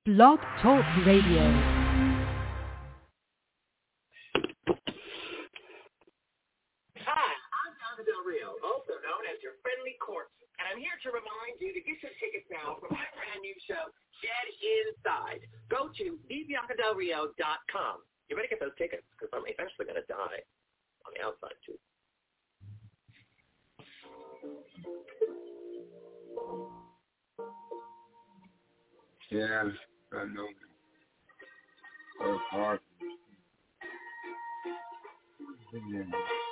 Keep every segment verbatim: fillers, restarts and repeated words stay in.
Blog Talk Radio. Hi, I'm Donna Del Rio, also known as your friendly corpse, and I'm here to remind you to get your tickets now for my brand new show, Dead Inside. Go to d bianca del rio dot com. You better get those tickets, because I'm eventually going to die on the outside, too. Yeah, I know. It's hard. Yeah.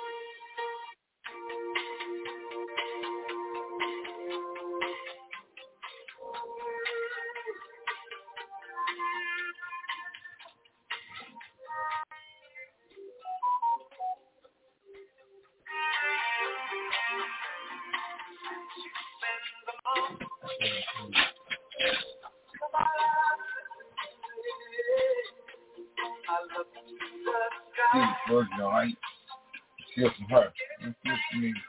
Where's the light? Feel from her. It feels from me.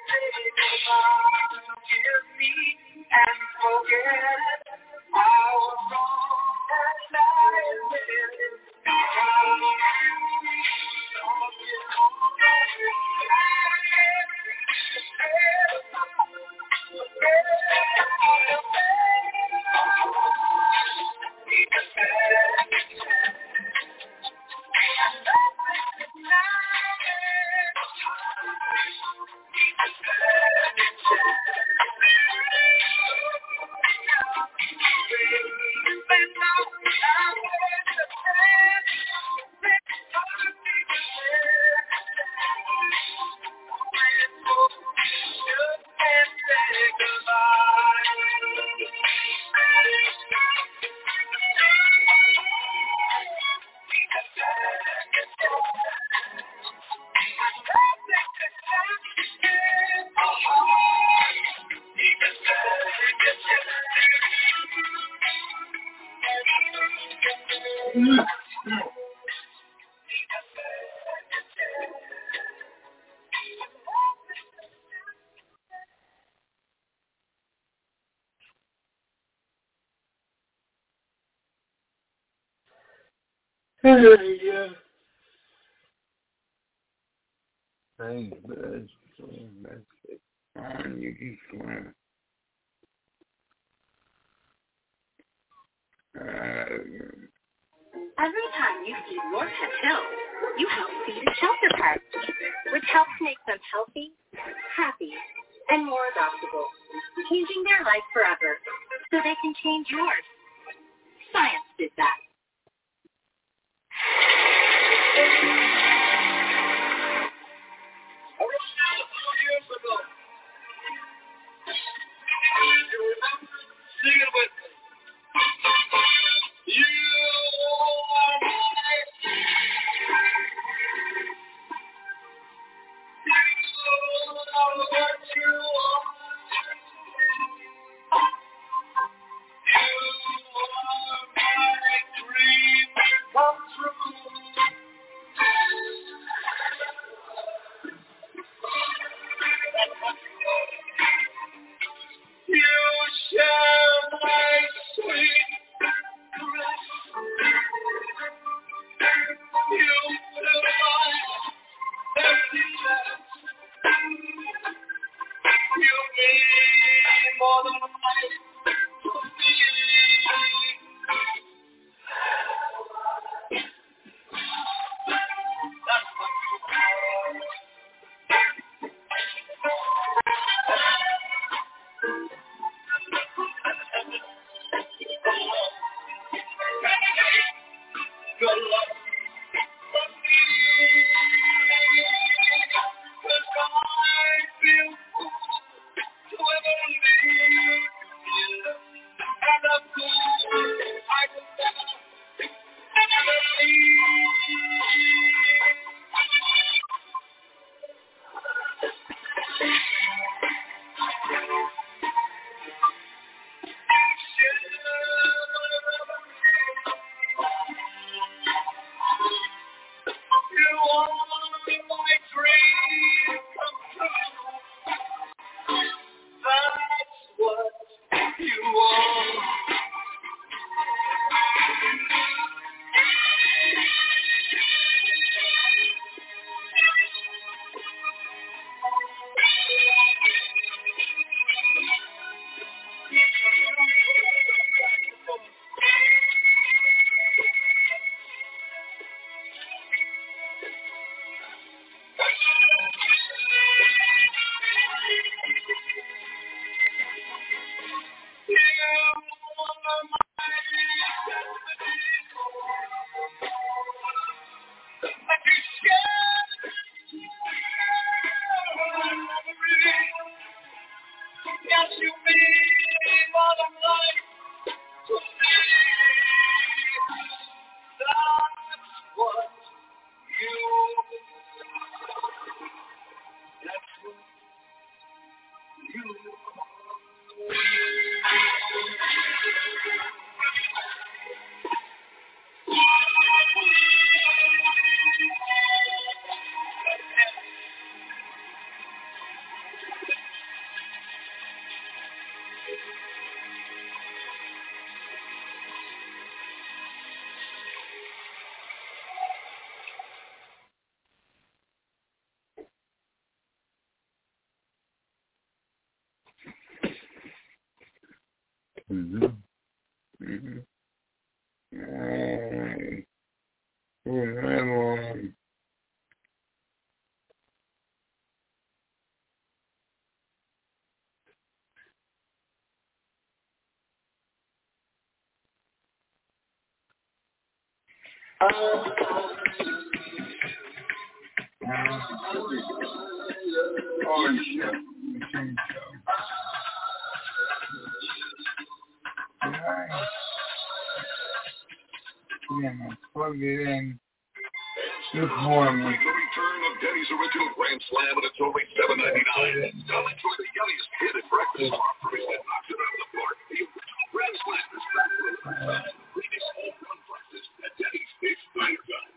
Give me and forget. I Yeah. Thanks, bud. That's it. On you can swim. Uh, Every time you feed your pet Hill, you help feed a shelter pet, which helps make them healthy, happy, and more adoptable, changing their life forever so they can change yours. Science did that. A few years ago, you remember? Sing it with me. You are my you are what you are. You are my dream come true. You share my sweet caress. You fill my empty chest. You mean more than life to me. That's what you are. Good luck for me. 'Cause I feel to ever leave you. And I'm good. I will never leave. You are my dream come true. That's what you are. Yes, you mean more than life to me. That's what you. That's what you. mm-hmm. Mm-hmm. Alright. Remember. Oh, shit. Alright. Yeah, man. Plug it in. This morning. The return of Denny's original Grand Slam, and it's only seven ninety-nine. Come enjoy the yummiest kid at breakfast offerings that knocks it out of the park. The original Grand Slam is back for the first time. Greatest home run breakfast at Denny's. It's diner time.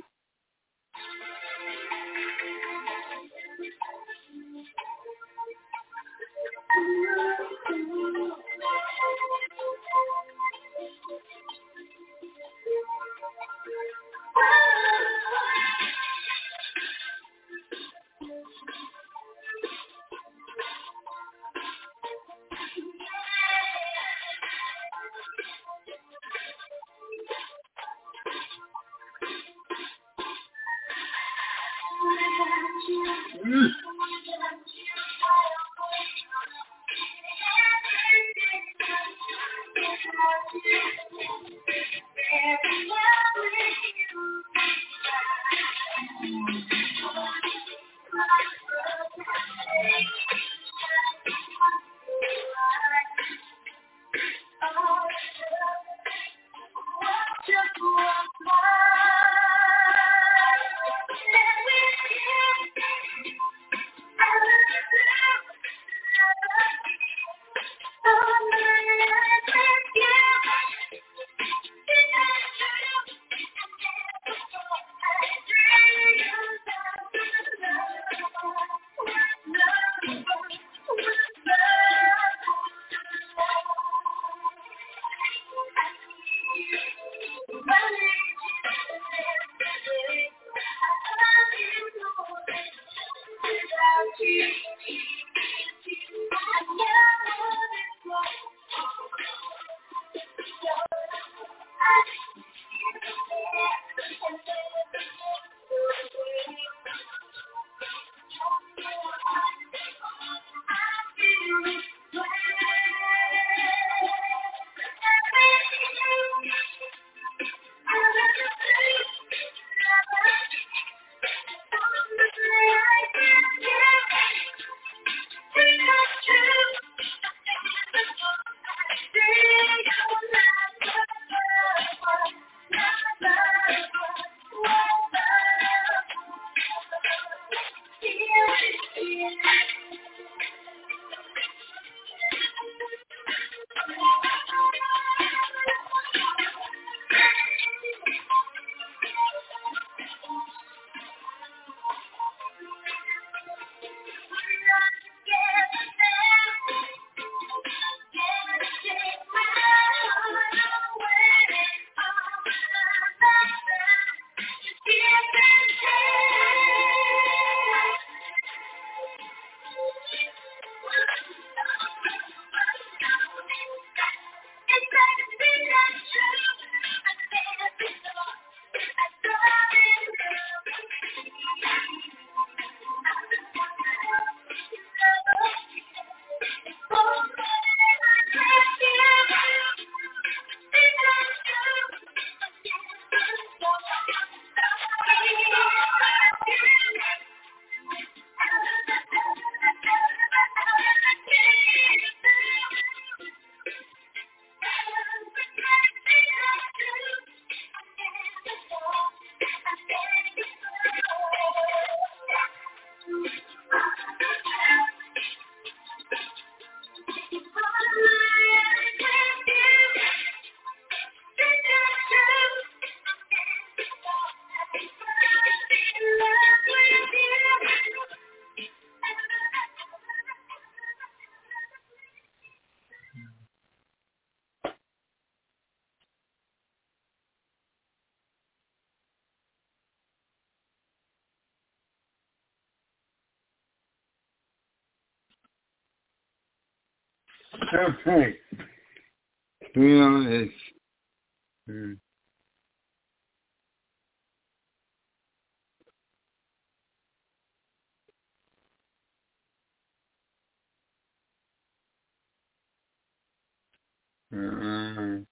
Okay. You know, it's, mm, mm,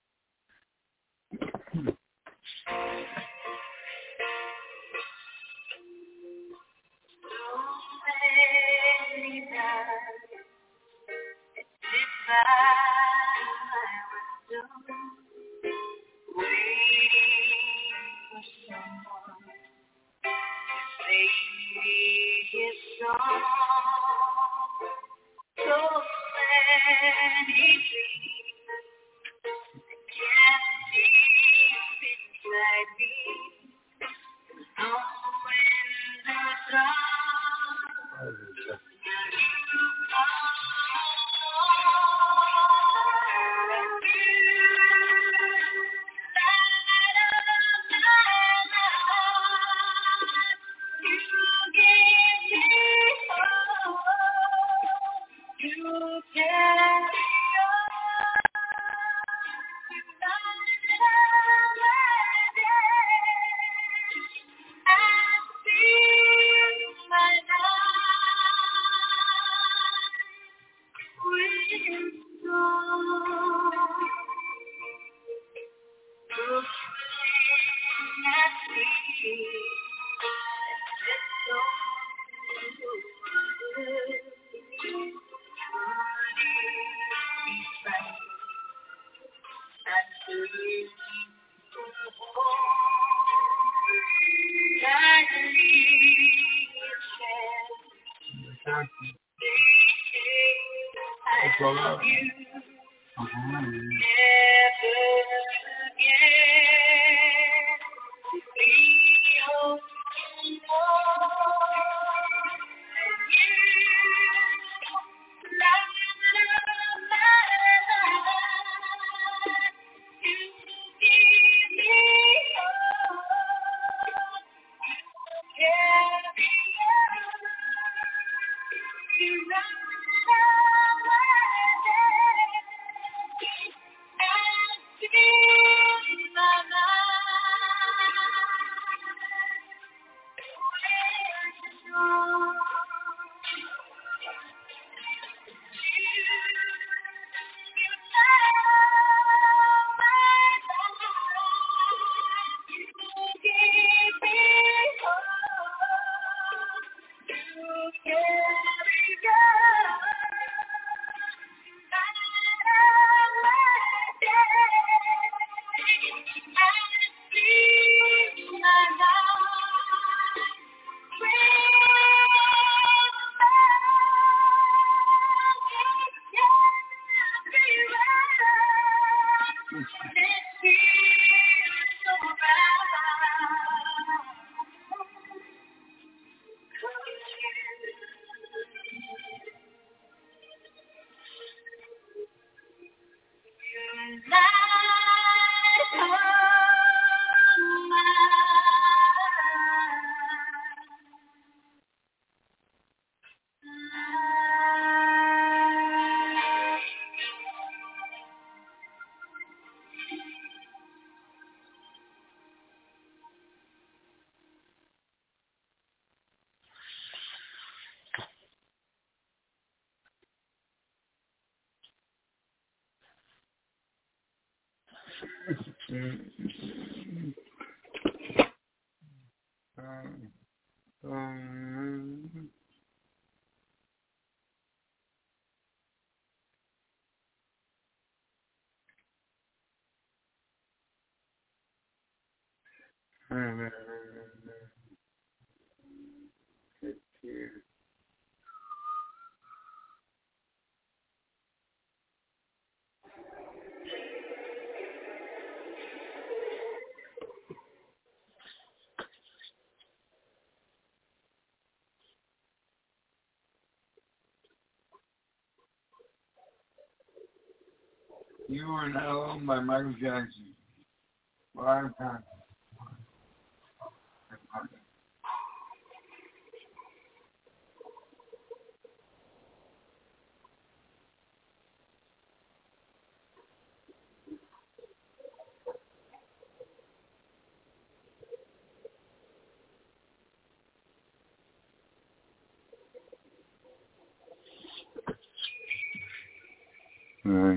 Um, um, You Were Not Alone by Michael Jackson. Five times. All right.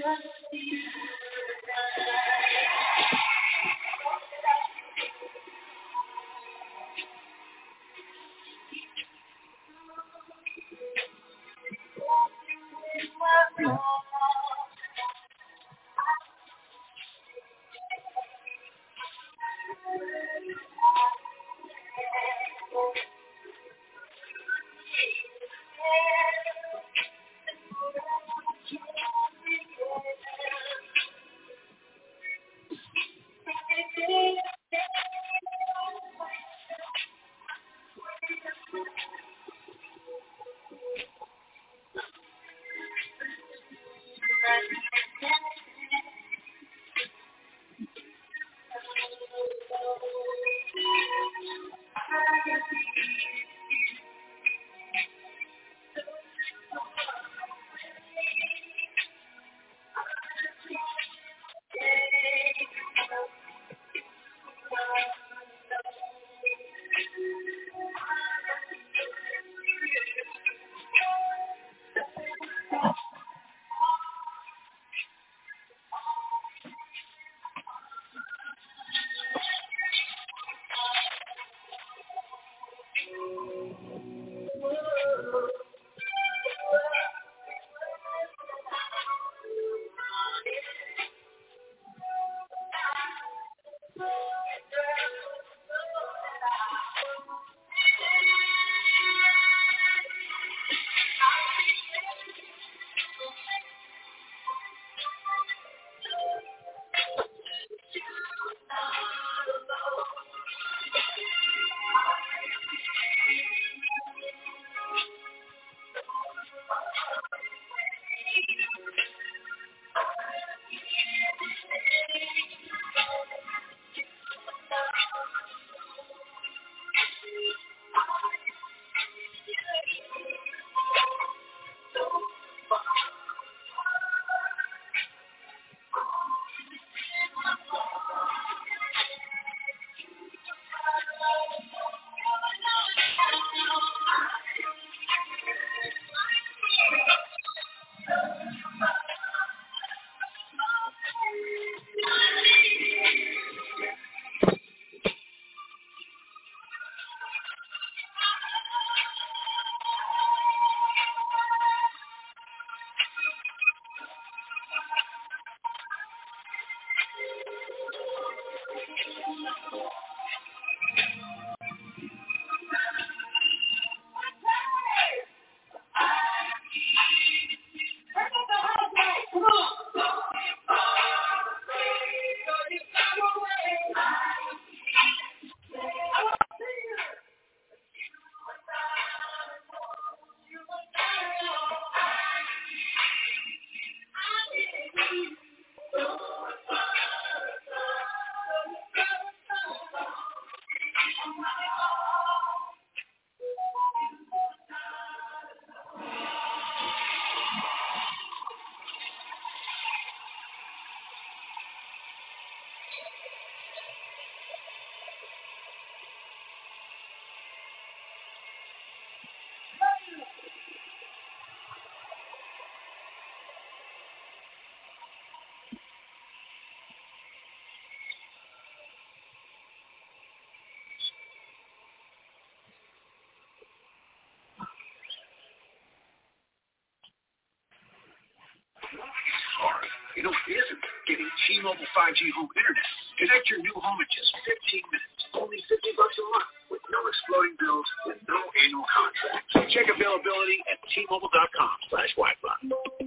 You know, it isn't getting T-Mobile five G home internet. Connect your new home in just fifteen minutes. Only fifty bucks a month with no exploding bills and no annual contract. Check availability at T Mobile dot com slash Wi-Fi.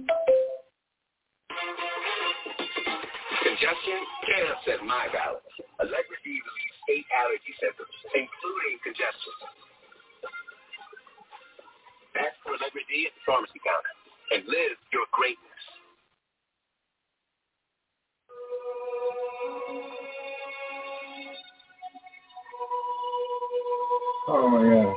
Congestion? Can't upset my balance. Allegra D relieves eight allergy symptoms, including congestion. Ask for Allegra D at the pharmacy counter and live your greatness. Oh my God.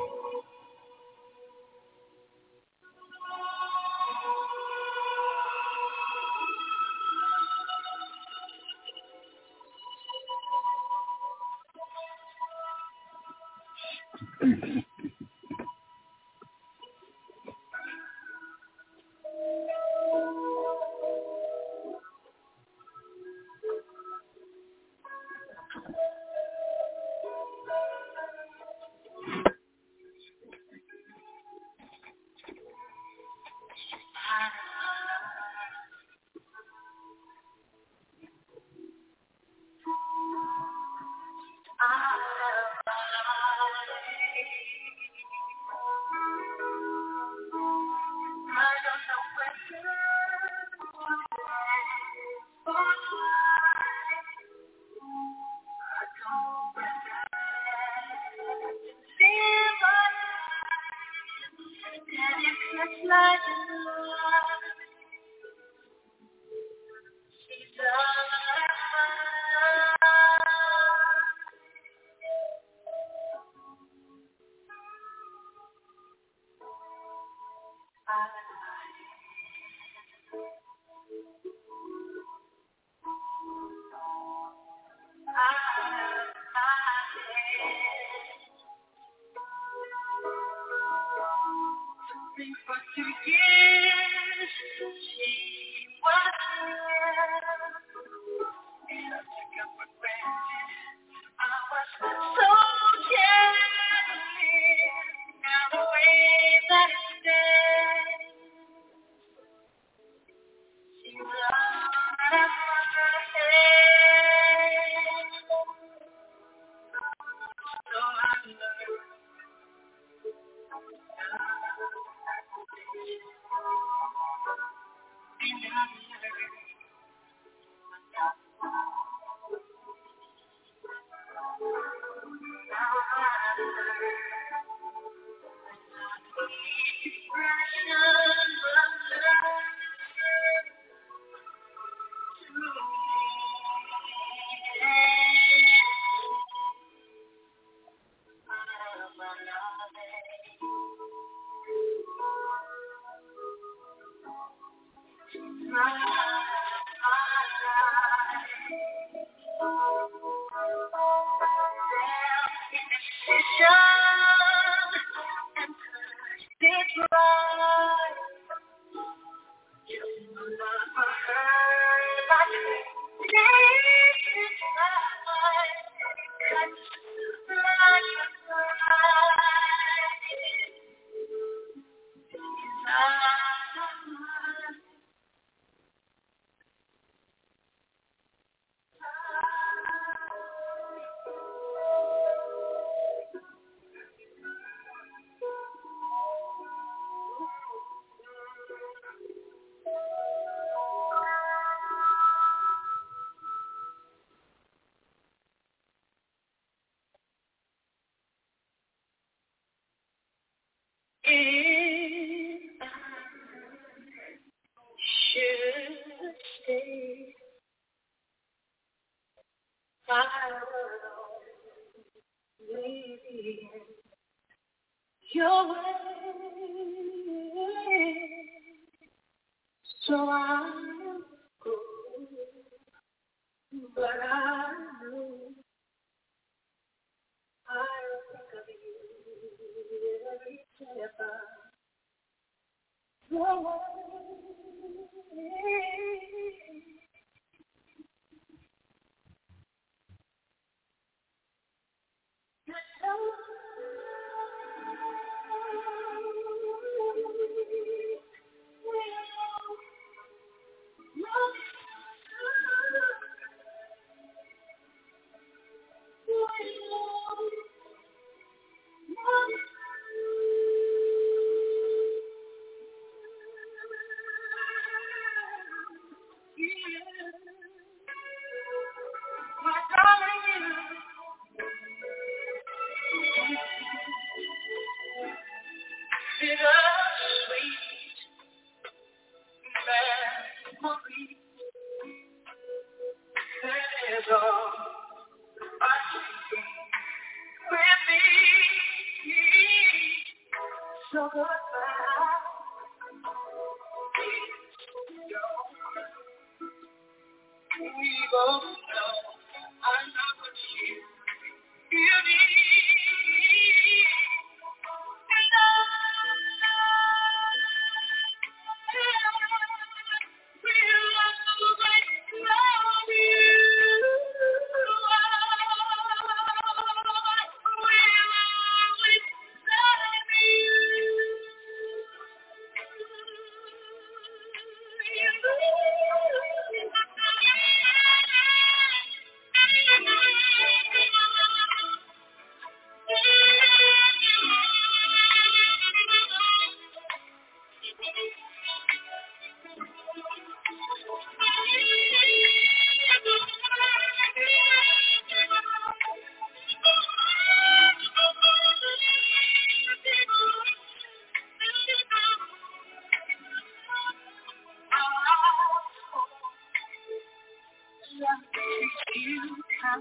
just teach you how.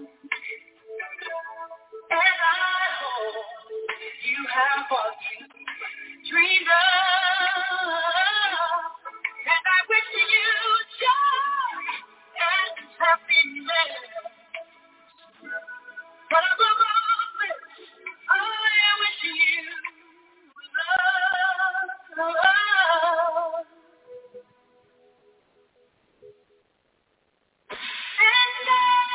And I hope you have what you dreamed of. And I wish you joy and happiness. But above all this, I wish you love. And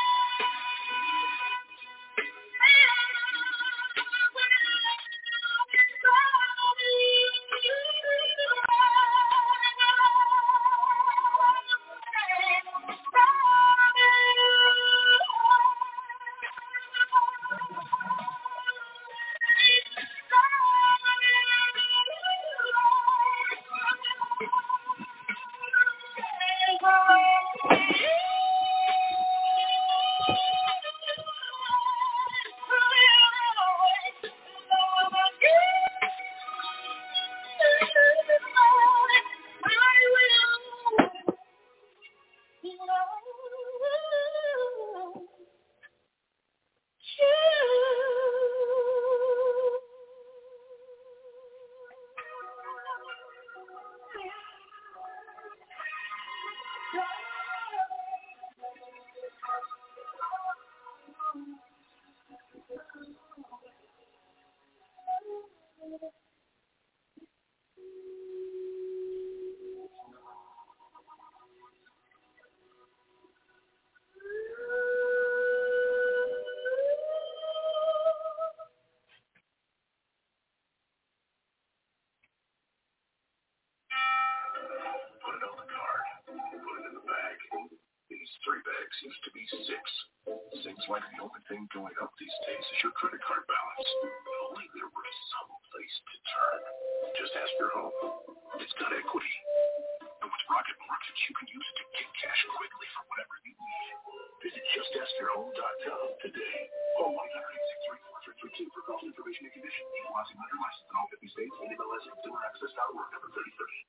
Three bags used to be six. Seems like the only thing going up these days is your credit card balance. If only there were some place to turn. Just ask your home. It's got equity. And with Rocket Mortgage, you can use it to get cash quickly for whatever you need. Visit just ask your home dot com today. Call one eight hundred, six three four, three three two for cost information and conditions. Equalizing under license in all fifty states. N M L S consumer access dot org number thirty thirty.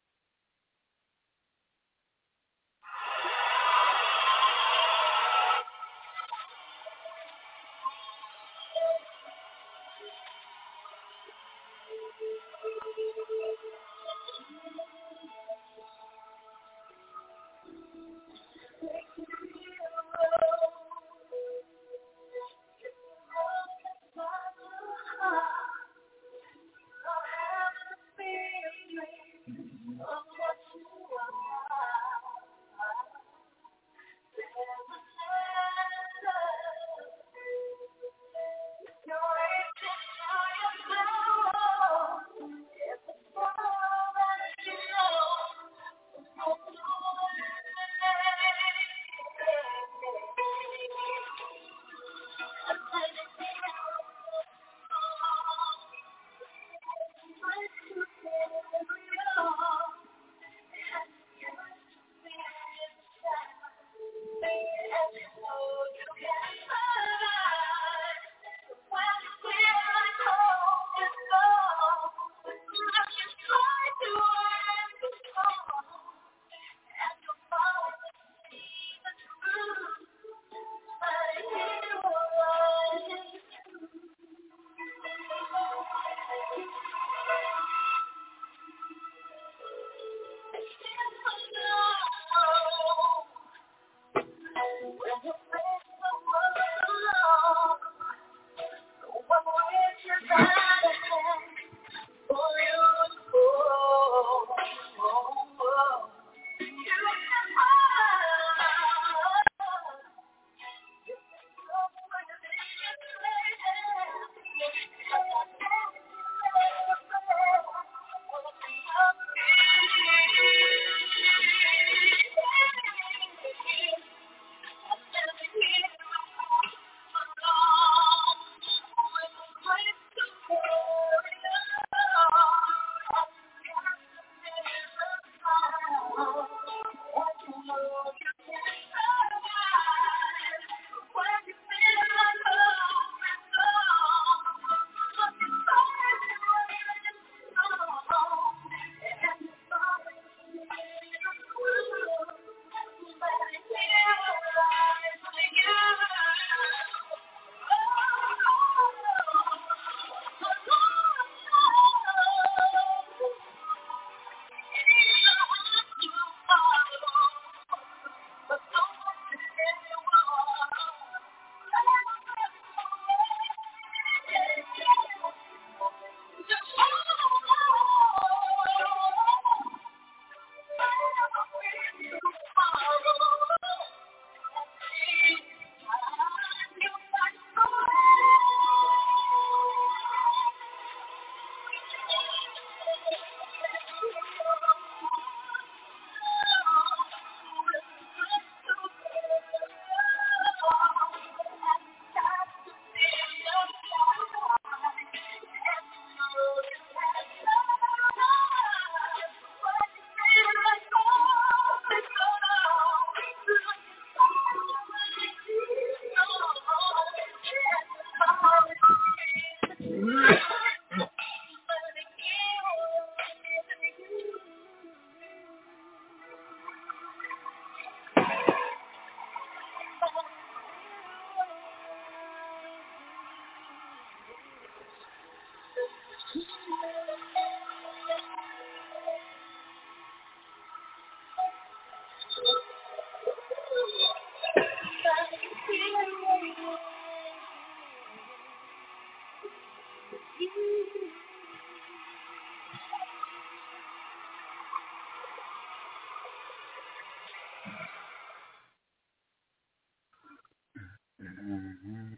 Mm-hmm.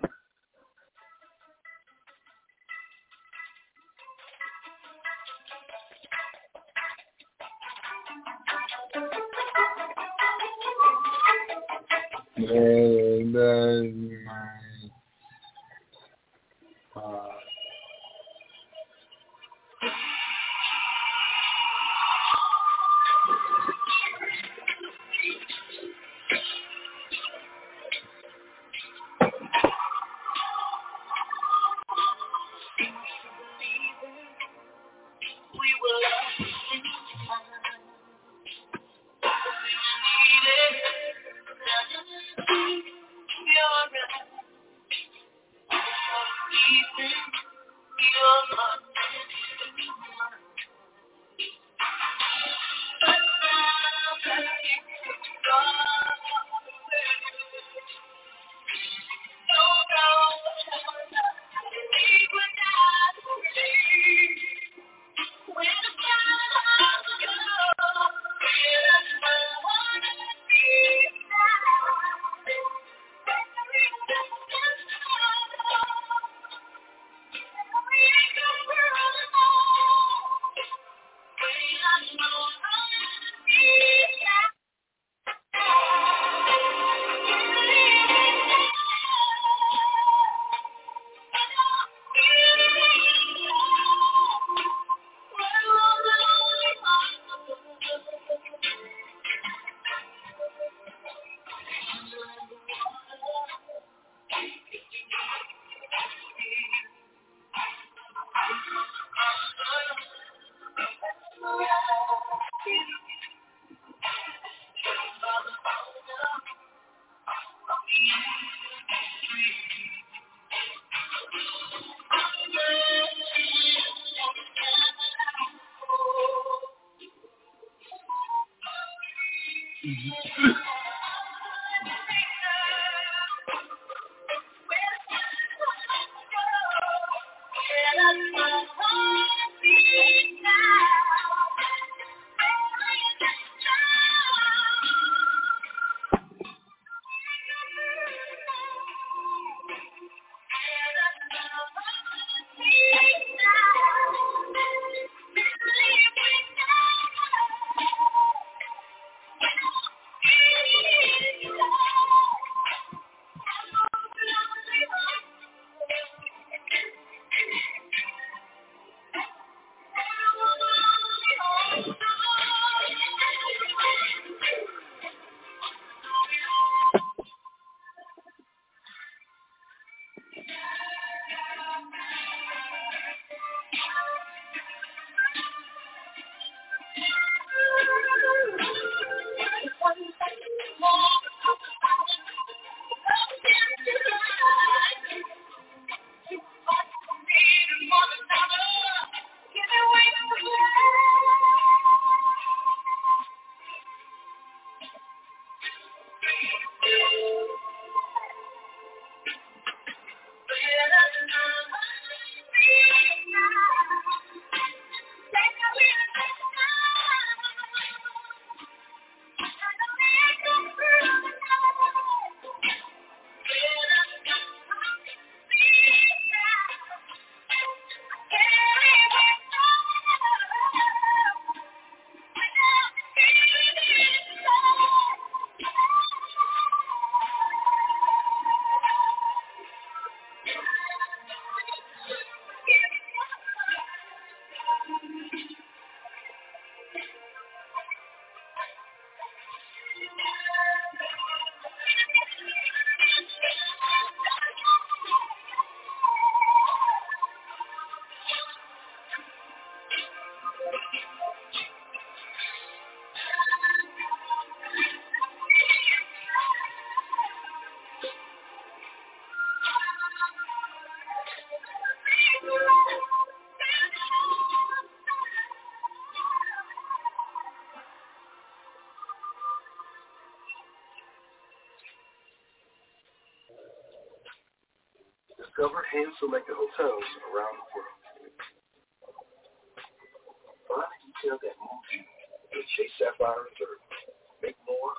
Yeah, that's my uh, discover hand-selected hotels around the world. Find a detail that moves you. Chase Sapphire Reserve. Make more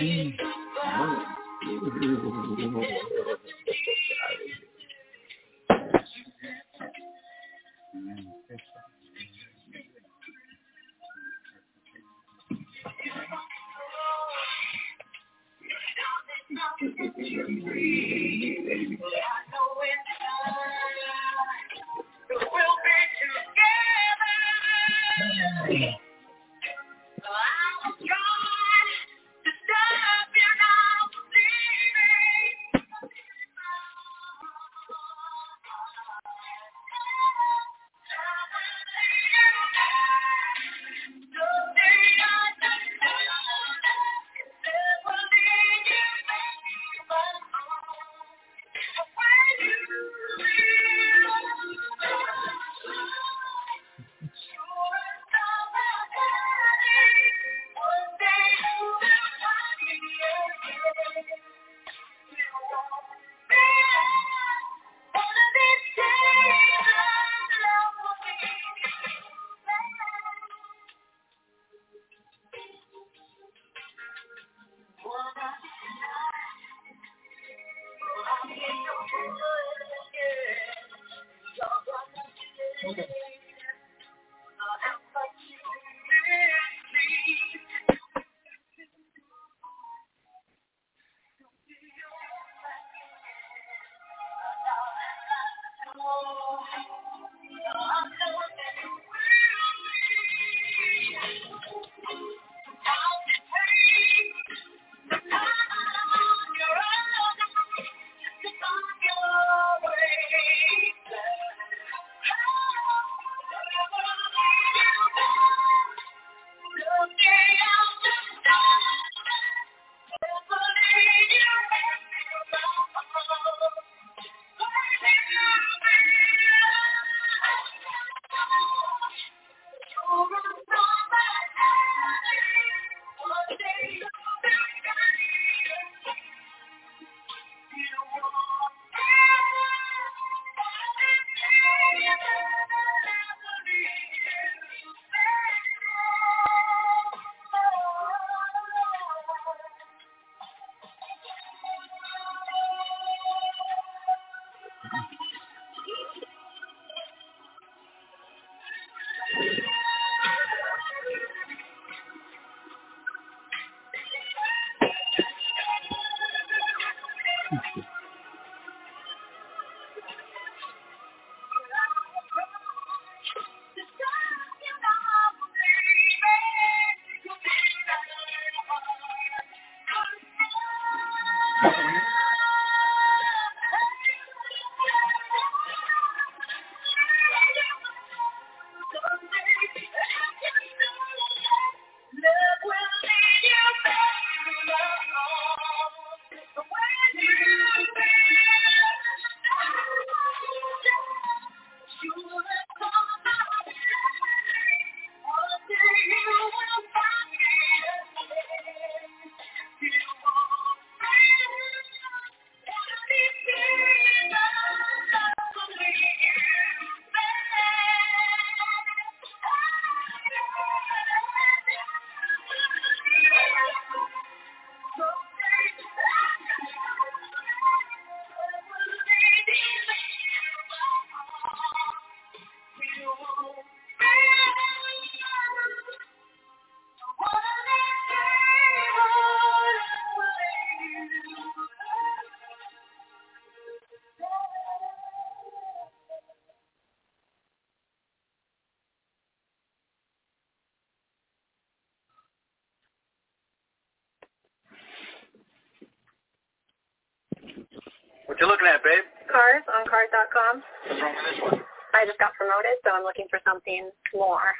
What you looking at, babe? Cars on cars dot com. What's wrong with this one? I just got promoted, so I'm looking for something more.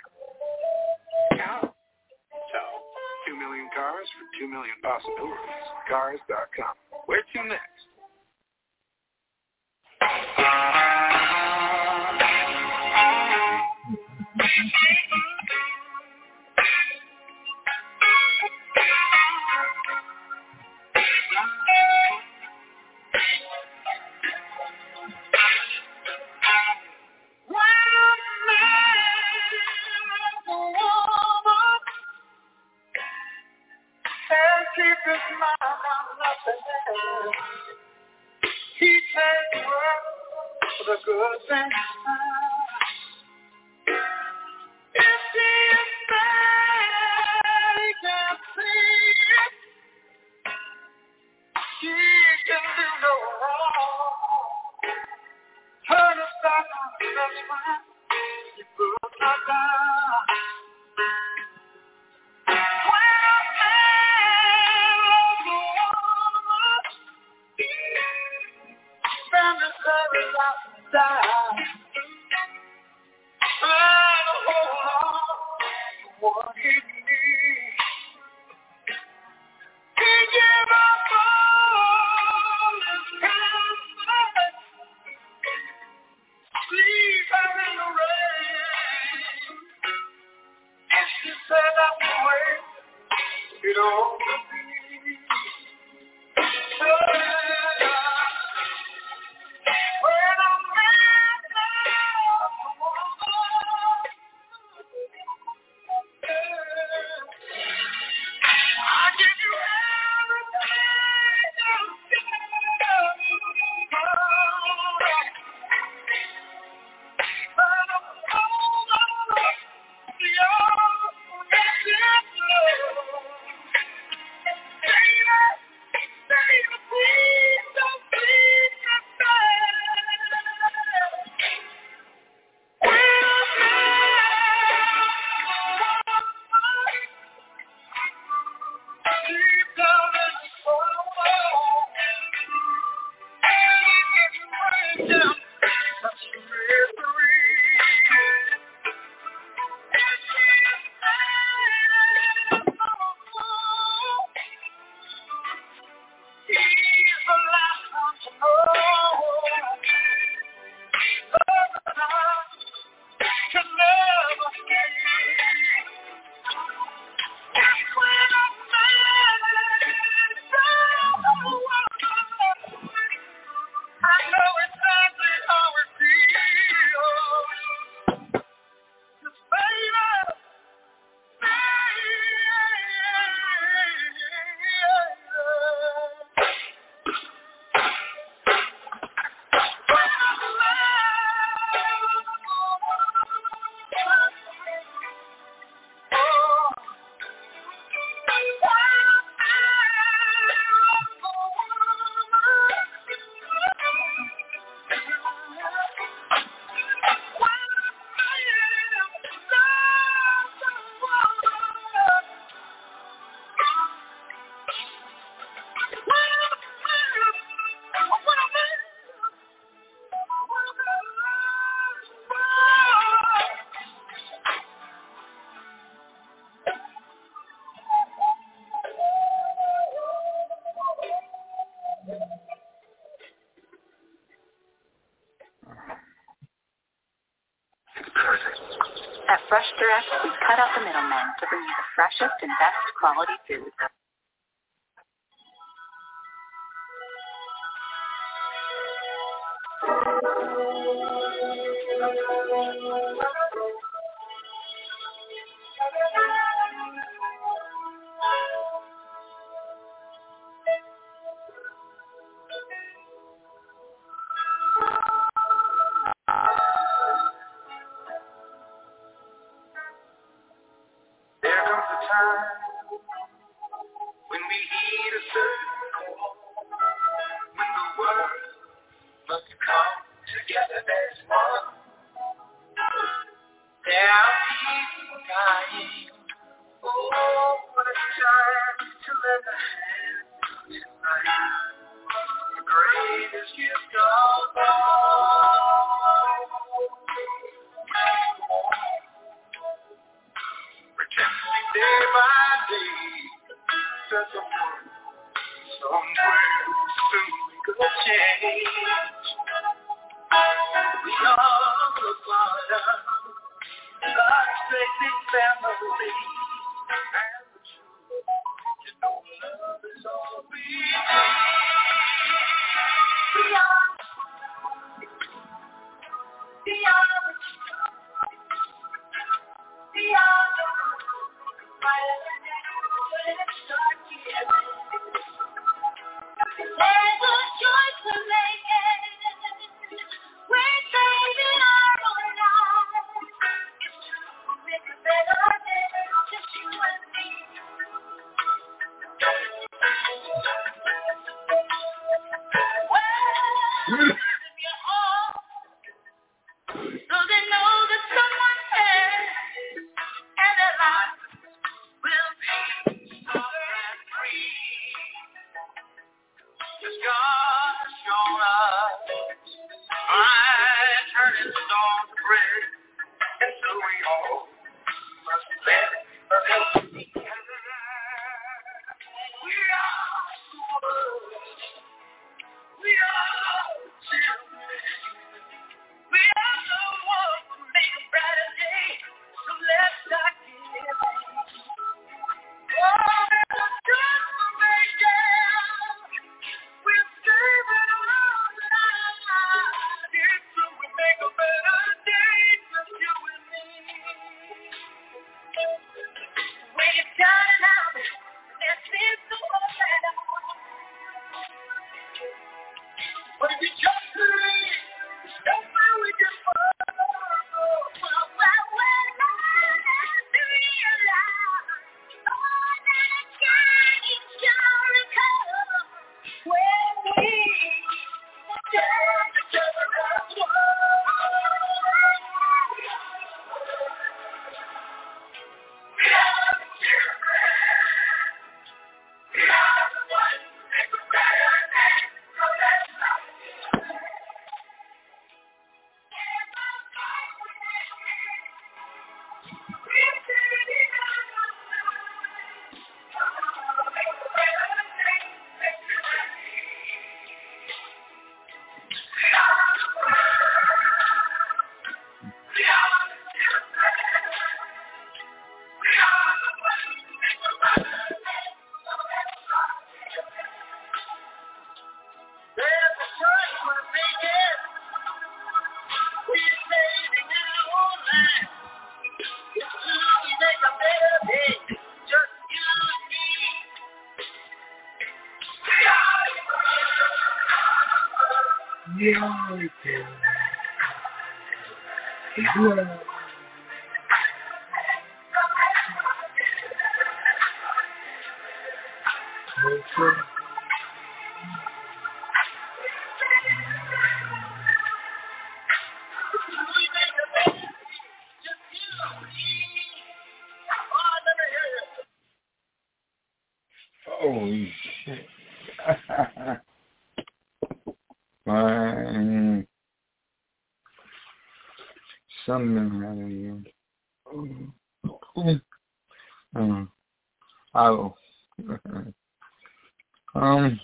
Cow. So, two million cars for two million possibilities. Cars dot com. Where to next? Keep it At Fresh Direct, we cut out the middlemen to bring you the freshest and best quality food. There's a choice to make. We're So they know that someone cares, and their lives will be stronger and free. 'Cause God has shown us by turning stone to bread, and so we all must let us help. We are the world. We are children. We are the ones who make a brighter day. So let's not give in. Oh, there's a transformation. We're saving our lives. Yes, so we make a better day. Just you and me. When you're down and out, there seems no hope. But if you just believe, that's where we can fall. Well, well, well, let's realize all that shining shall come when we stand together as one. We are the children. We are the ones who make a better day. So let's not give up. There's a choice we're making. We're saving our lives. It's true, we make a better day. Just you and me. We are the world. We are the world. We make a better day. Just you and me. Oh, let me hear it. Holy shit. Fine. Something out of you. Um, I will. Um.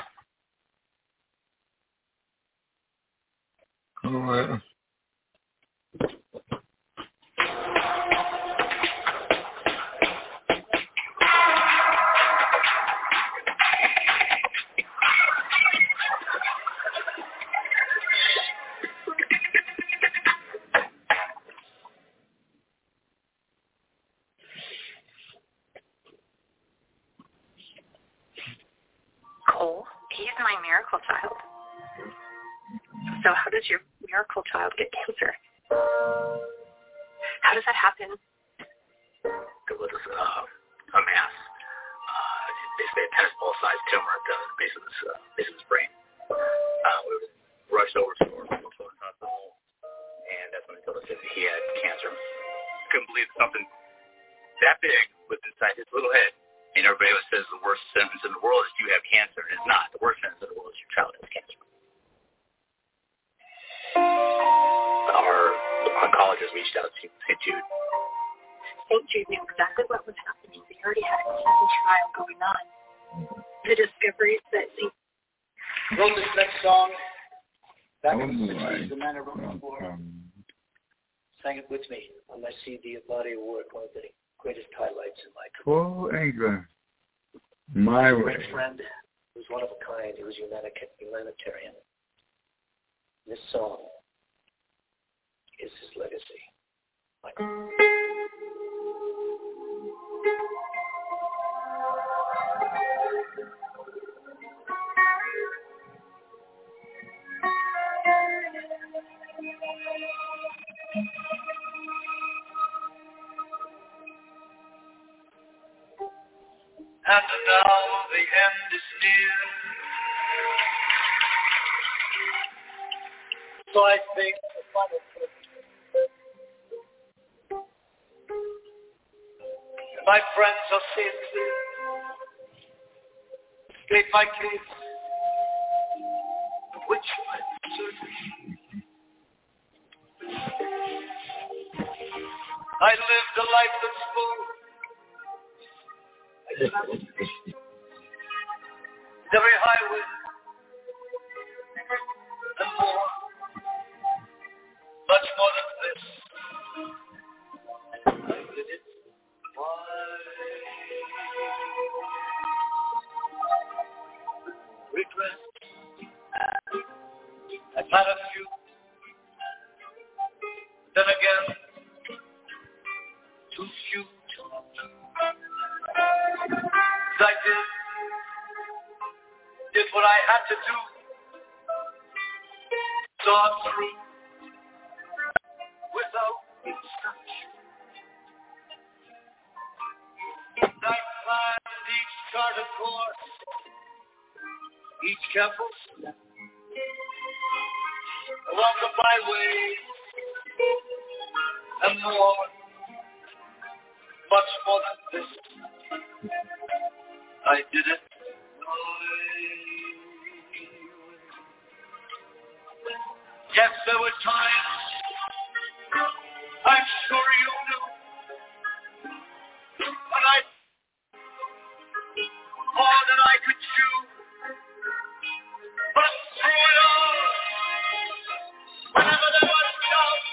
Alright. Cole, he's my miracle child. So how does your miracle child get cancer? How does that happen? It was uh, a mass. Uh, basically a tennis ball-sized tumor at the base of his, uh, base of his brain. Uh, we were rushed over to our local hospital, and that's when they told us that he had cancer. Couldn't believe something that big was inside his little head. And everybody always says the worst sentence in the world is you have cancer. It is not. The worst sentence in the world is your child has cancer. Our oncologist reached out to Saint Jude. Saint Jude knew exactly what was happening. They already had a clinical trial going on. The discoveries that Saint Wrote this next song back in the Oh, sixties. The man I my wrote it for God. sang it with me on my C D, A Body of Work, one of the greatest highlights in my career. Full anchor. My A way. great friend. He was one of a kind. He was humanitarian. This song is his legacy. Michael. And now the end is near. So I think the final thing. My friends are saying clear. State my case. Which way should I lived a life that's full. I traveled every highway and more, much more than this. I did it my regret. I've had a few. Then again, too few to love. I did, did what I had to do. Saw through without instruction. I planned each charted course, each careful step along the byway, and more, much more than this. I did it my way. Yes, there were times, I'm sure you knew, when I more than I could chew. But through it all, whenever there was doubt,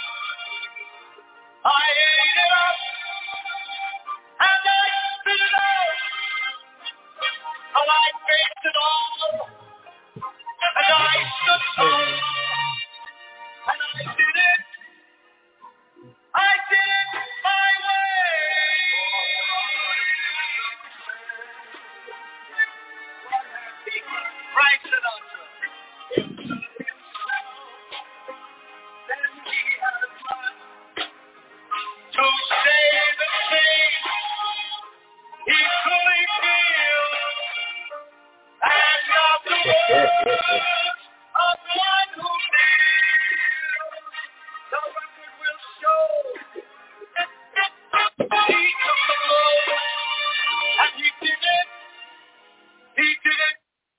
I ate it up, and I spit it out. Oh, I faced it all, and I stood tall, and I did it, I did it my way. Frank Sinatra. Then he had a plan to save the change he truly feels, and not the words of one who kneels. The record will show he took the blow, and he did it, he did it.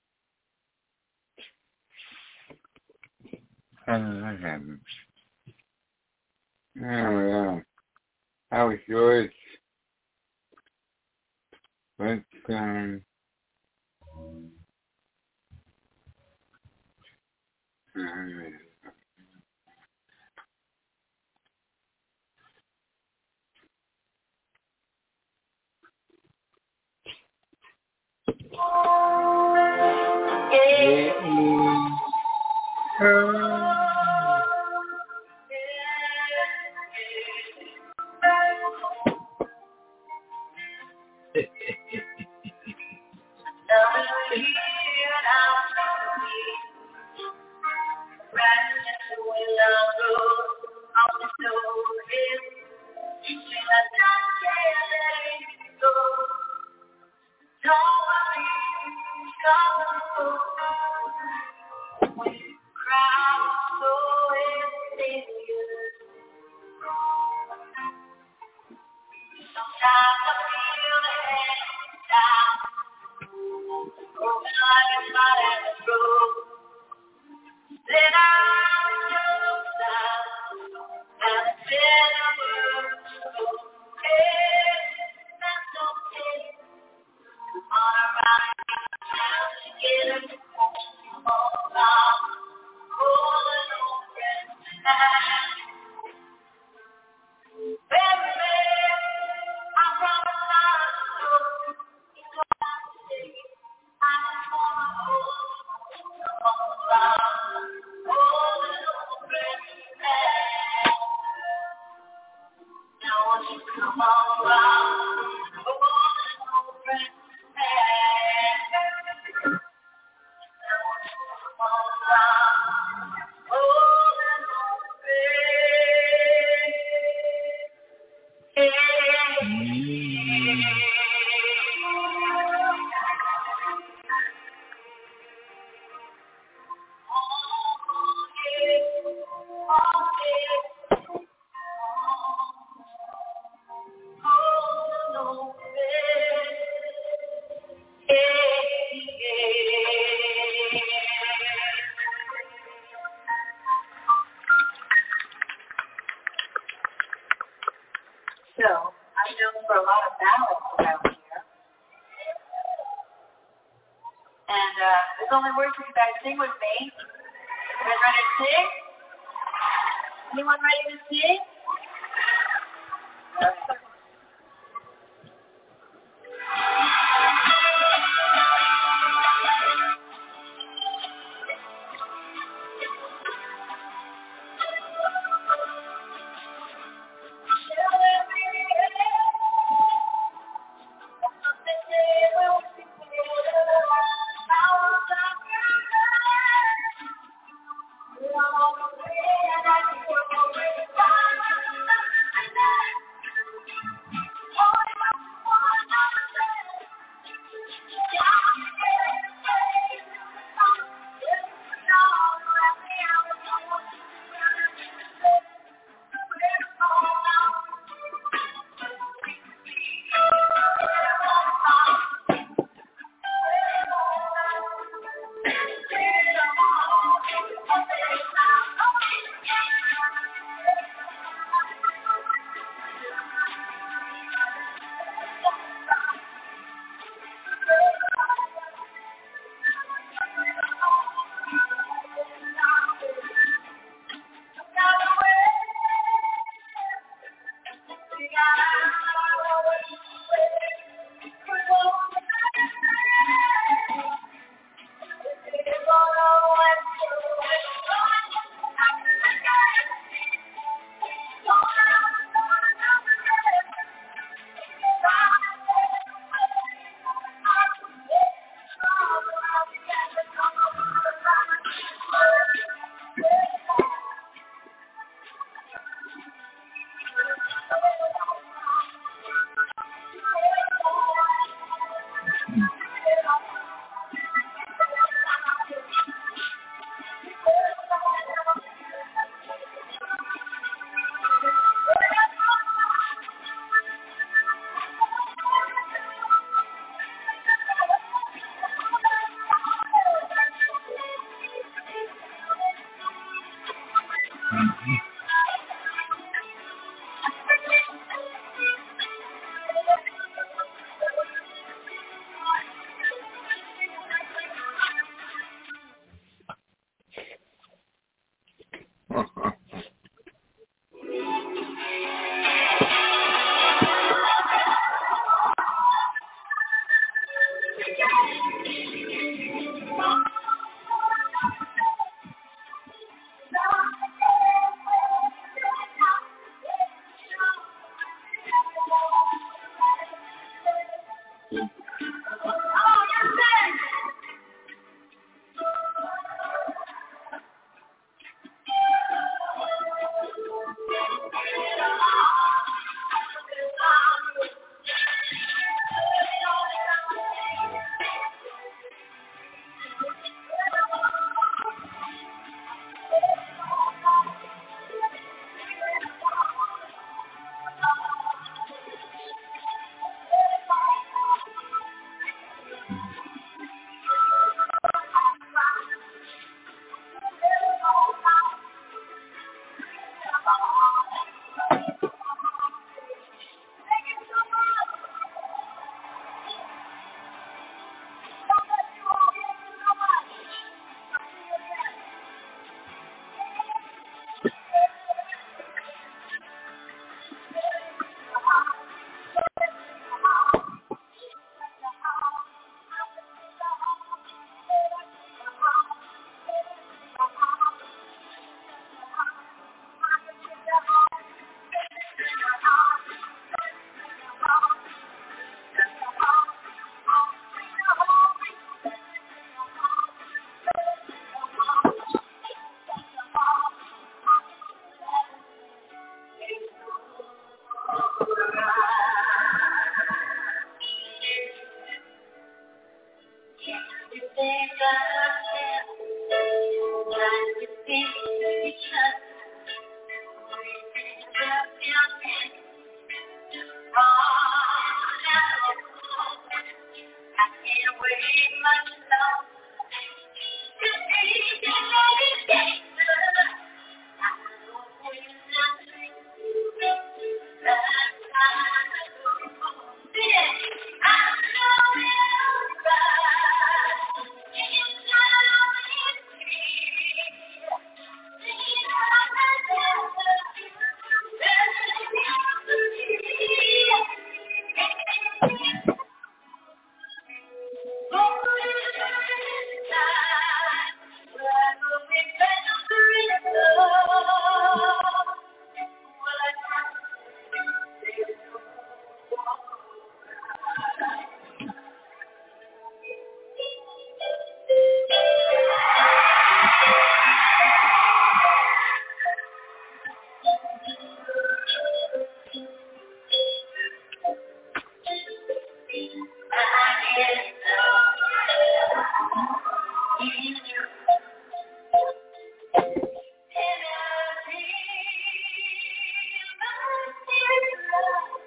How did that happen? Oh, yeah. How was yours? But, um... So, I'm known for a lot of ballads around here. And uh, there's only words if you guys sing with me. You guys ready to sing? Anyone ready to sing?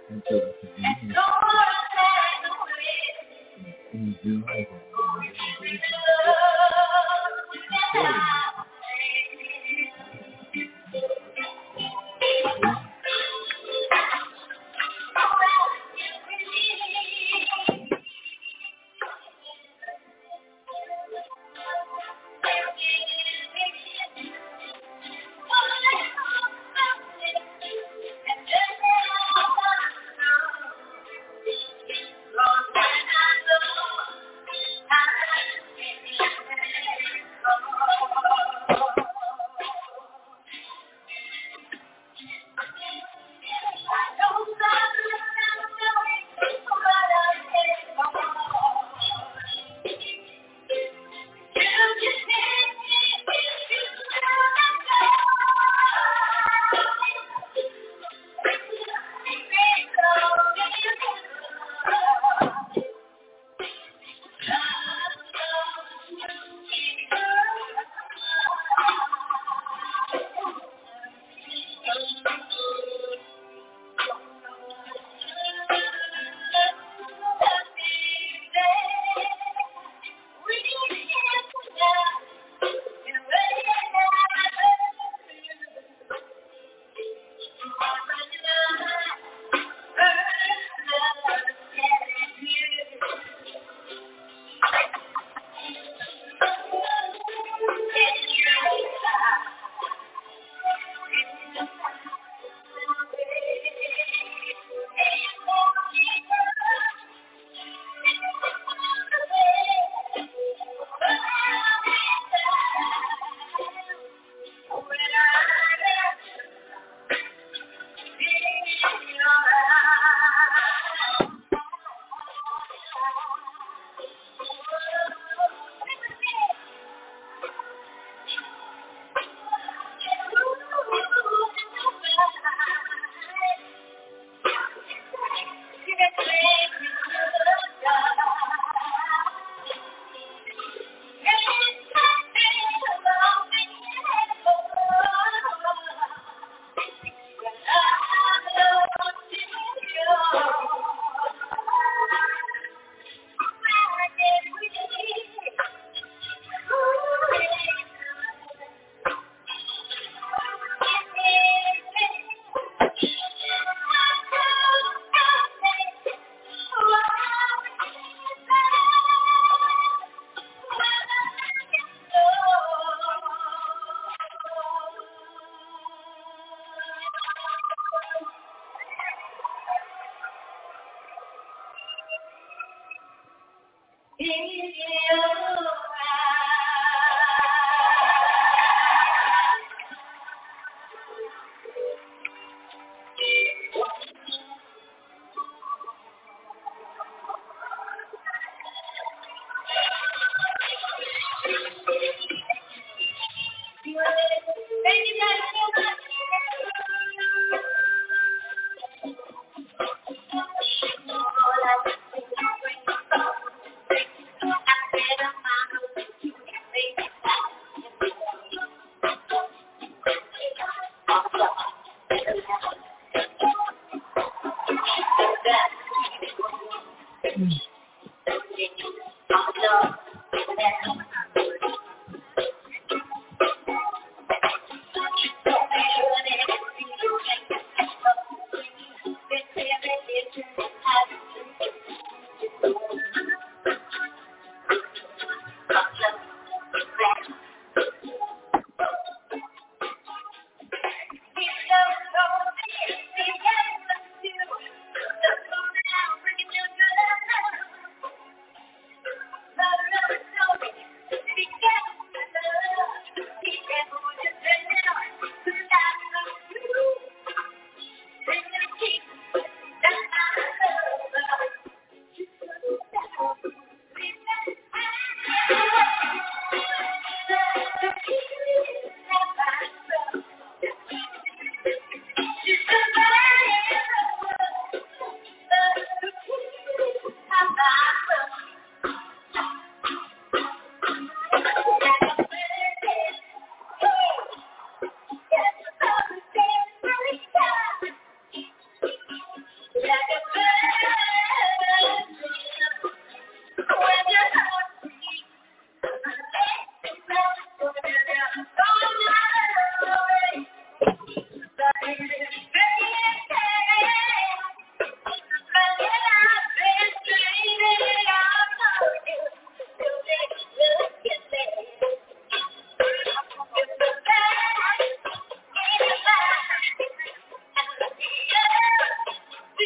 Thank you.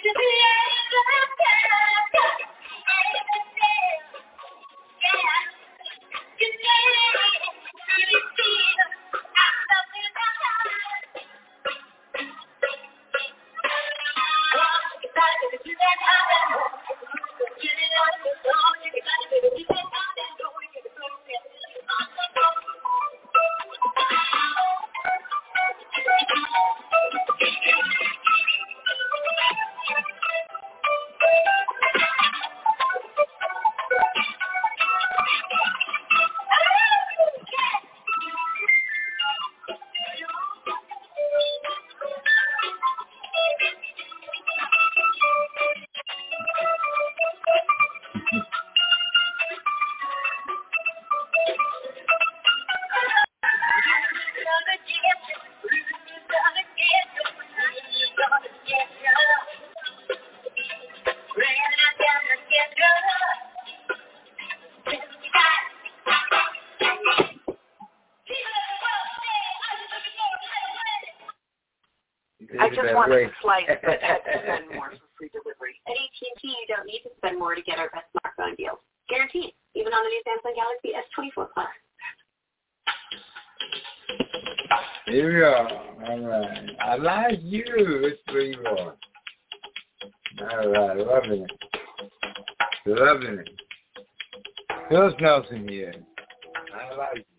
I just wanted to slice, but had to spend more for free delivery. At A T and T, you don't need to spend more to get our best smartphone deals. Guaranteed, even on the new Samsung Galaxy S twenty-four Plus. Here we are. All right. I like you. It's three one. All right. Loving it. Loving it. Phyllis Nelson here. I like you.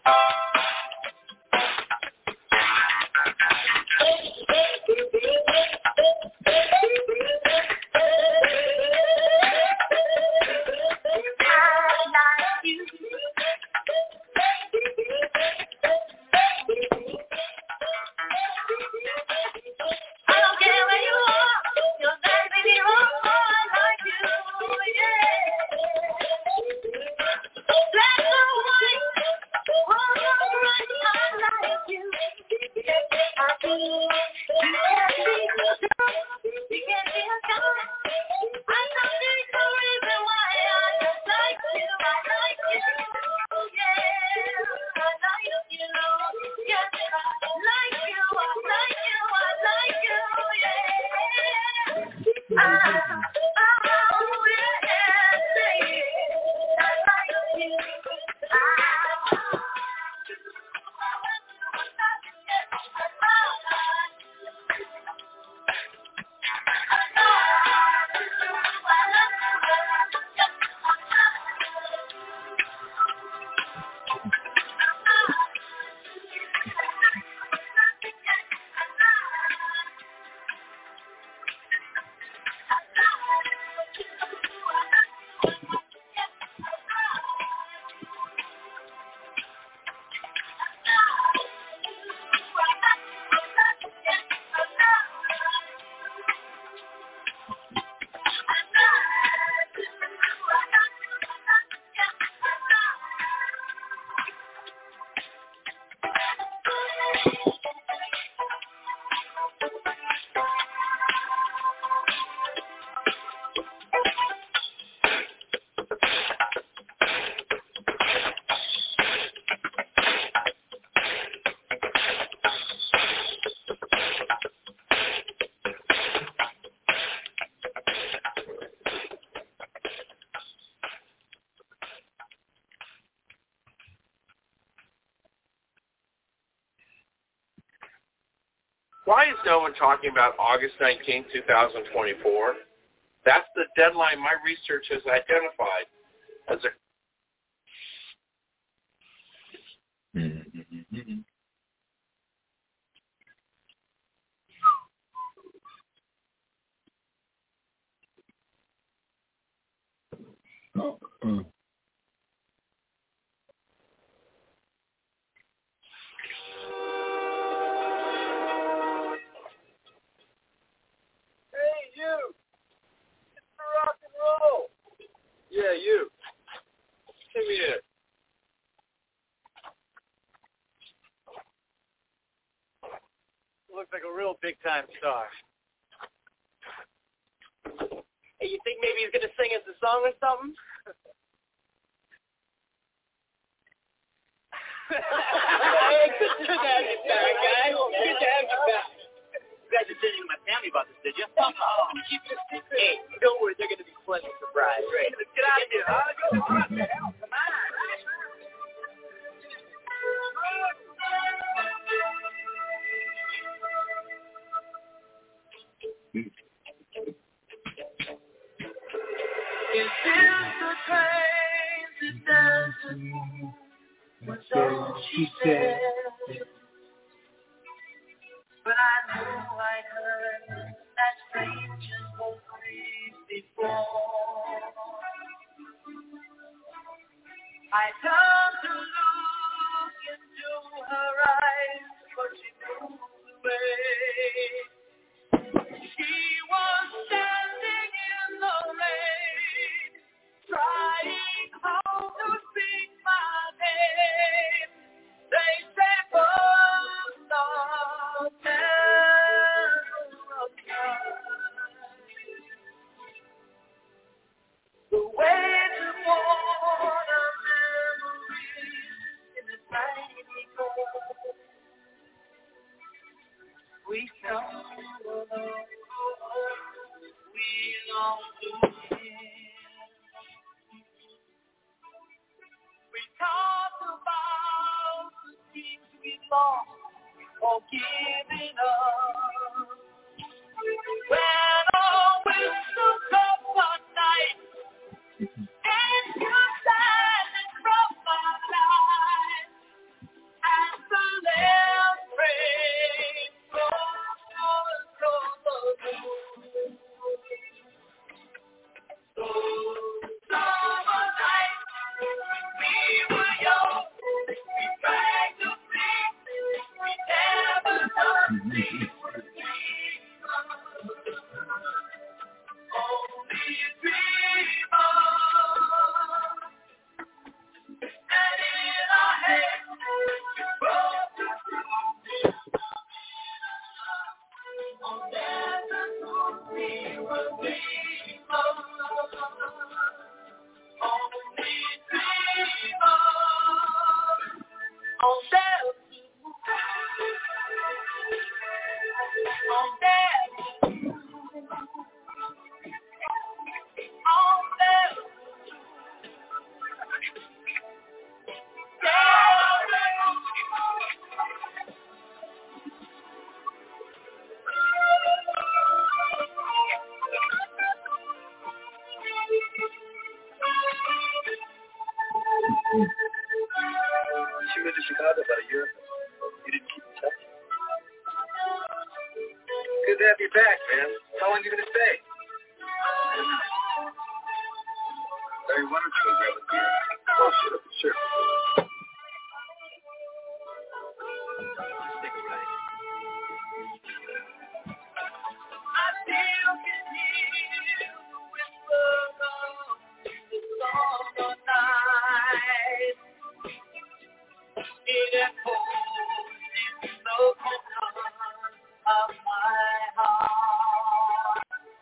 Why is no one talking about August nineteenth, twenty twenty-four? That's the deadline my research has identified as a... Mm-hmm. Oh, mm. You! Mister Rock and Roll! Yeah, you. Come here. Looks like a real big-time star. Hey, you think maybe he's gonna sing us a song or something? Hey, good to have you back, guys. Good to have you back. You guys are telling my family about this, did you? Oh, keep it a secret. Hey, don't worry, they're going to be pleasant surprised. Great. Let's get out of here, huh? Go on, the hell, come on. Is this the crazy desert moon? What's all she said? But I knew I'd heard that stranger's voice before. I turned to look into her eyes, but she moved away. She was standing in the rain, trying hard to speak my name. They say, both are the way to water memories in the tiny gold. We come alone, we long to hear. We talk about the things we lost or giving up. When all whistles up one night and you silence from my life, She moved to Chicago about a year ago. You didn't keep in touch? Good to have you back, man. How long are you going to stay? Larry, why don't you go grab a beer? Oh, sure, sure. Let's take a ride. I still can hear the whisper of the summer night. It echoes in the corner of my heart.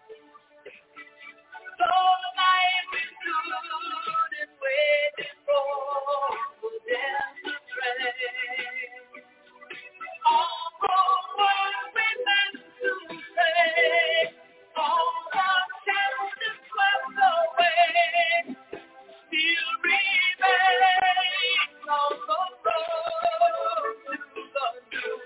So the night we stood and waited for the desert train. All the words we meant to say, all the chances swept away, still remain on the road to the new.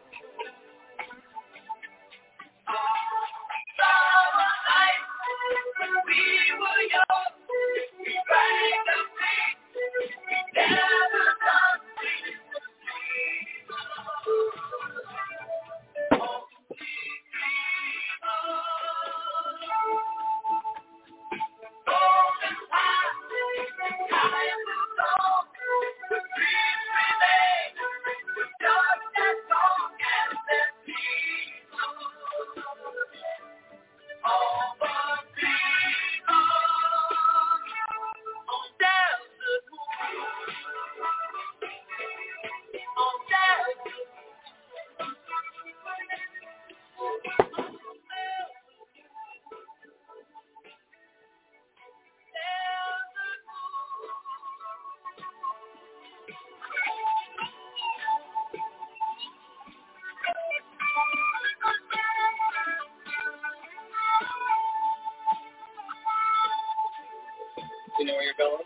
Summer night, when we were young, we drank the sea, we gathered the sea, oh, golden past, time moved on, the dreams remain, were just as long as the sea. All but dream on desert moon, on desert You know where you're going?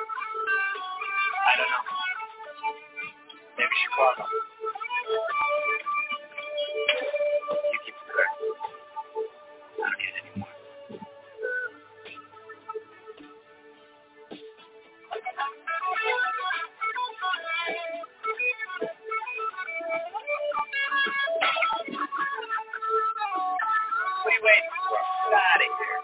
I don't know. Maybe Chicago. You keep it there. I don't need it anymore. What are you waiting for? Get out of here.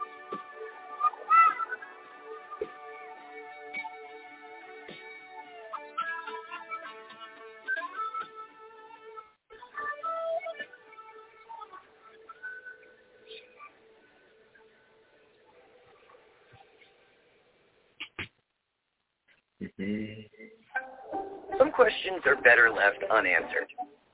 Some questions are better left unanswered.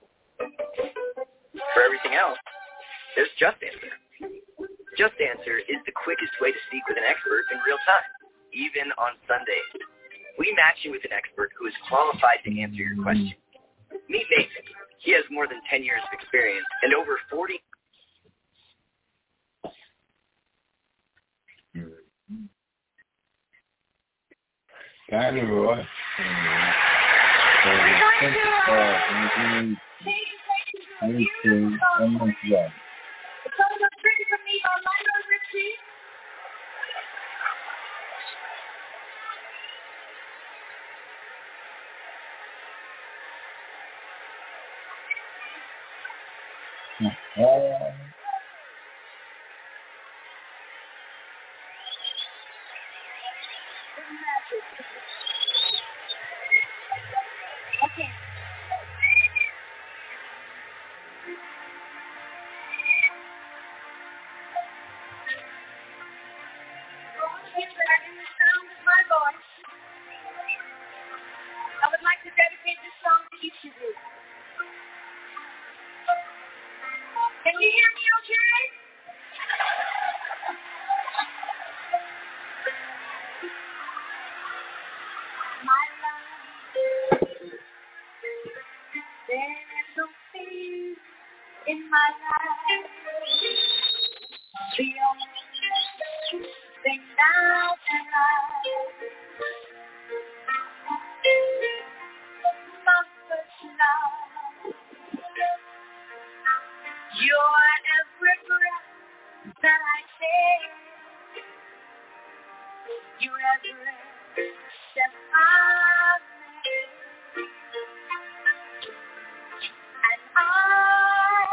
For everything else, there's Just Answer. Just Answer is the quickest way to speak with an expert in real time, even on Sundays. We match you with an expert who is qualified to answer your question. Meet Nathan. He has more than ten years of experience and over forty... Kind of what? We're going to uh, take a few from you. It's all the drink from me on my nose, Richie. Uh, Okay. you to do. Can you hear me okay? My love, there's no fear in my life. The only thing now that I must love. Your every breath that I take, your every step I make, and I,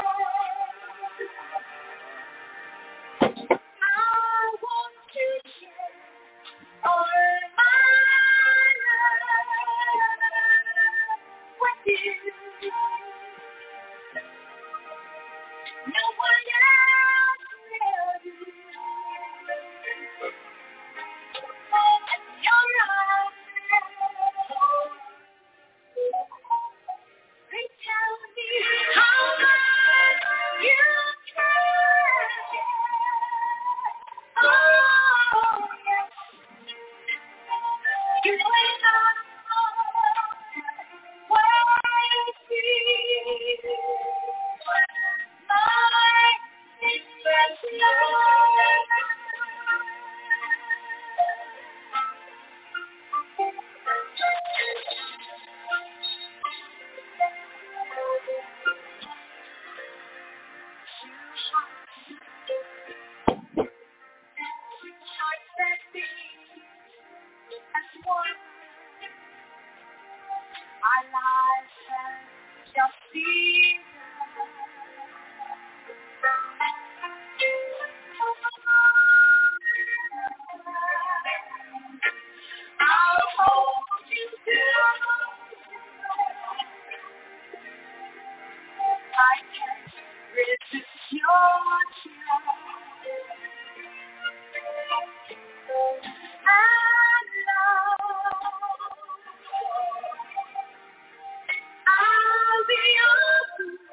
I want to share all my love with you. No one else will do. And your eyes, they tell me how much you care. Oh, yes. You ain't not what I see. My secret love. Hearts that beat as one. Our lives have just begun. I'll hold you down. I can't resist your charm. And love, I'll be yours.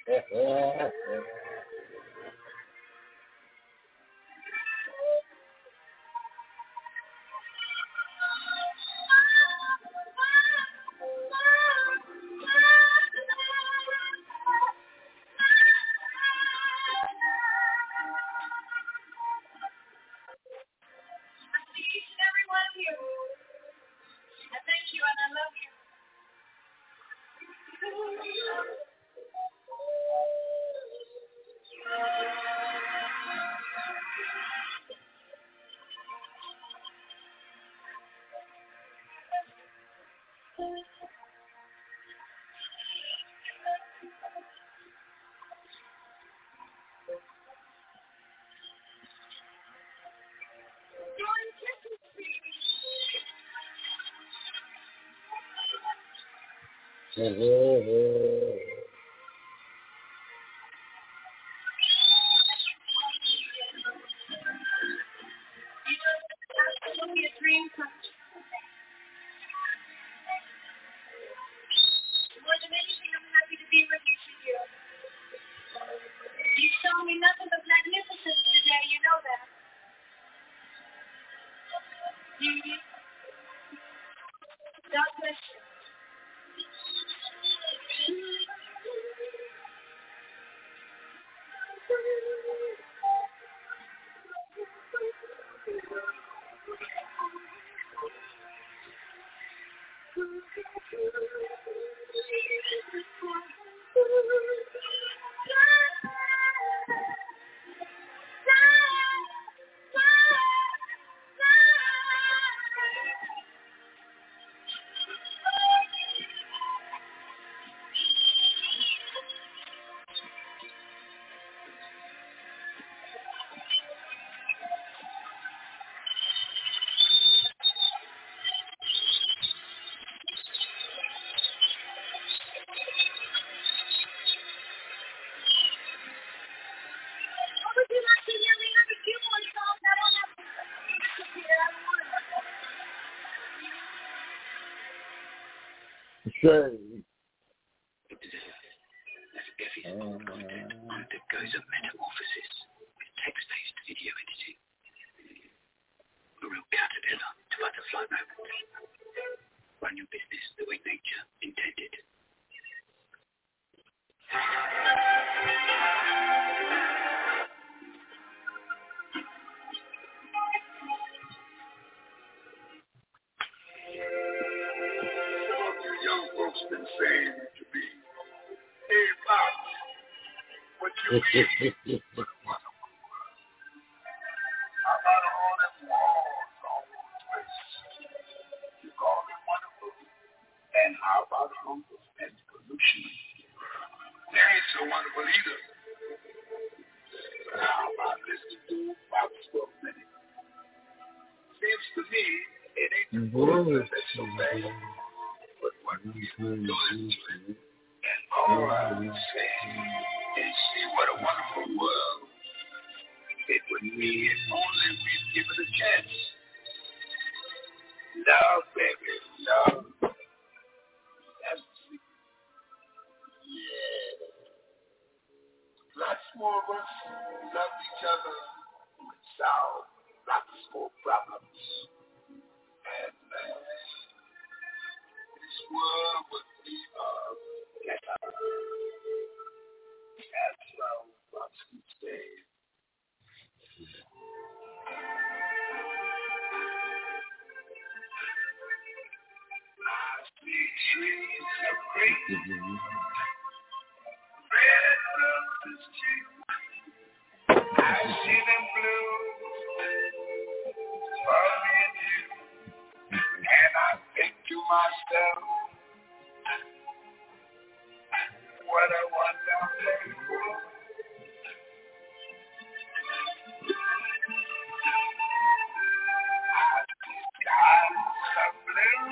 Say. That's Effie's book, that goes of metamorphosis with text-based video editing. A real caterpillar to butterfly moments. Run your business the way nature intended. Young folks been saying to me, hey, Pop, what you mean? How about all them walls all over the place? You call it wonderful. And how about hunger and pollution? They ain't so wonderful either. But how about listening to Pops for a minute? Seems to me it ain't the world that's so bad. But what we are doing to it, and all I would say is see what a wonderful world it would be if only we'd give it a chance. Love, baby, love. That's the secret. Yeah. Lots more of us love each other would solve lots more problems. And uh, this world would be a better. That's how lots can stay. I see trees of green, red roses too. I see them blue for me and you. And I think to myself, what a wonderful world. I see skies of blue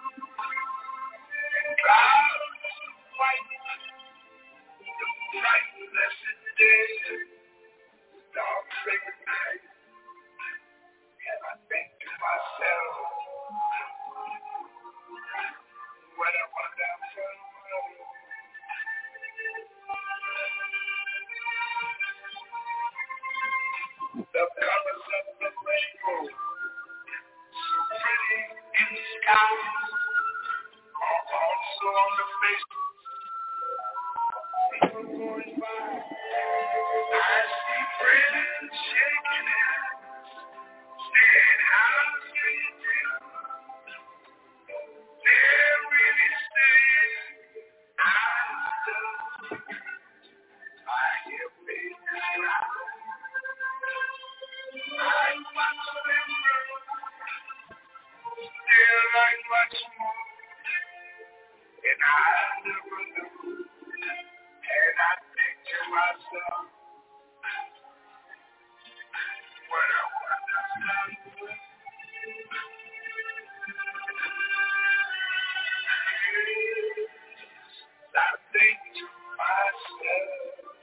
and clouds of white. The bright blessed day, the dark sacred night. And I think to myself, what a wonderful world. The colors of the rainbow, so pretty in the sky, are also on the face. People going by, I see friends shaking hands, saying how's it feel? They're really saying I love. I hear babies cry. I watch them grow. Still like much more, and I never knew. And I think to myself, what a wonderful world. I think to myself,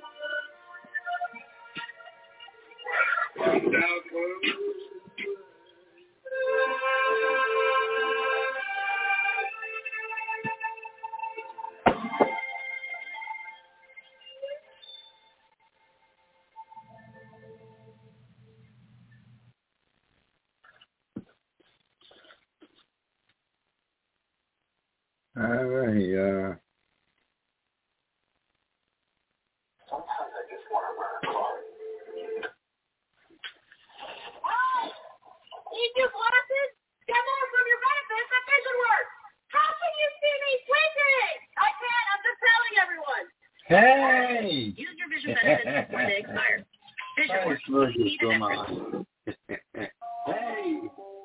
what a wonderful world. All right, uh, Sometimes I just want to wear a car. Need new glasses? Get more from your benefits at Vision Works. How can you see me squinting? I can't. I'm just telling everyone. hey! Use your vision benefits before they expire. Vision Nice Works. version, Need a come difference. on. Hey!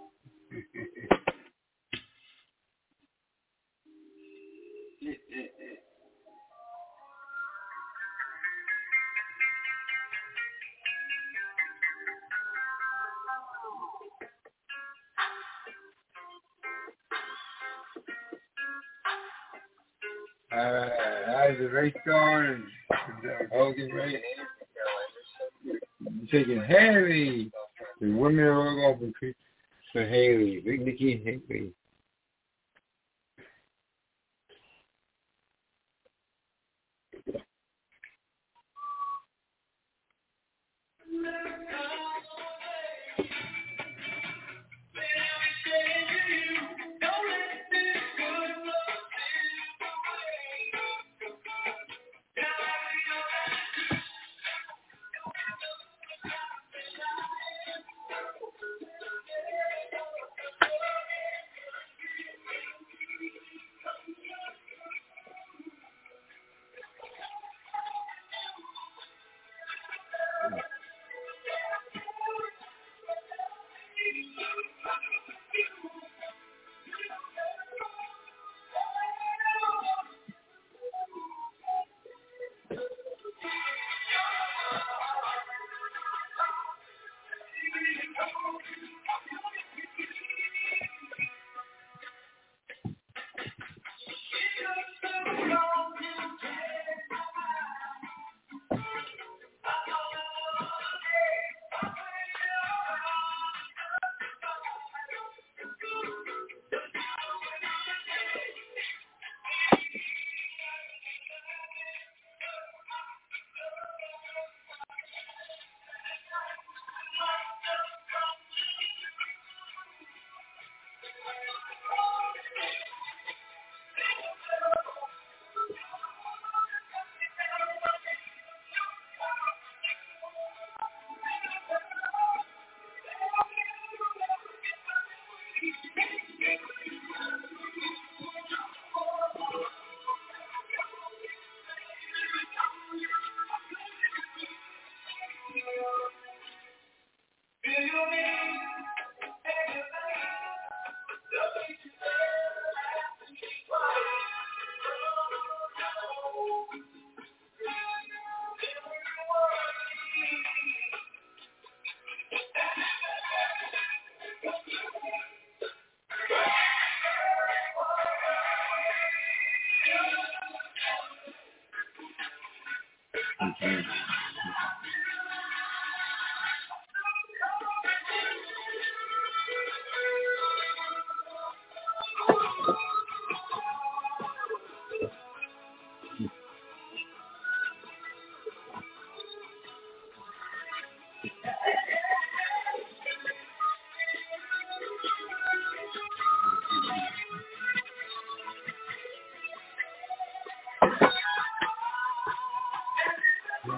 All right, how's the race going? Hogan race? You're taking Haley. The women are all going for, for Haley. Big Nikki Haley.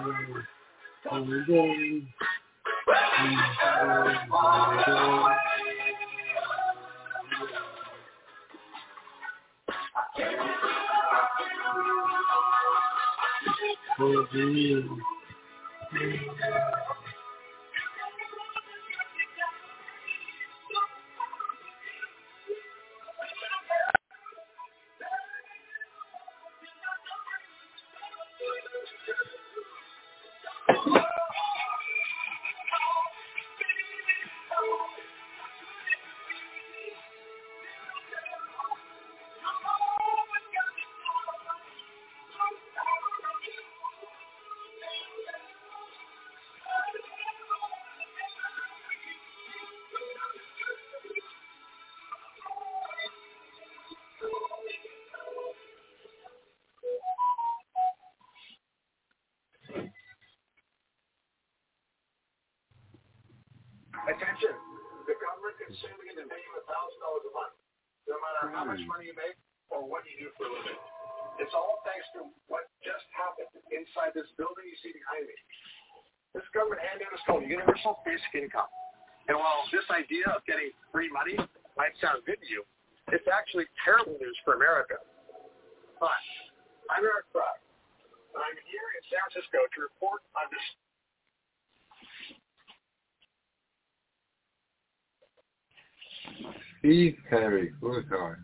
Attention, the government is suing you to pay you a thousand dollars a month, no matter how much money you make or what you do for a living. It's all thanks to what just happened inside this building you see behind me. This government handout is called Universal Basic Income. And while this idea of getting free money might sound good to you, it's actually terrible news for America. Hi, I'm Eric Fry, and I'm here in San Francisco to report on this. Steve Perry, who's on?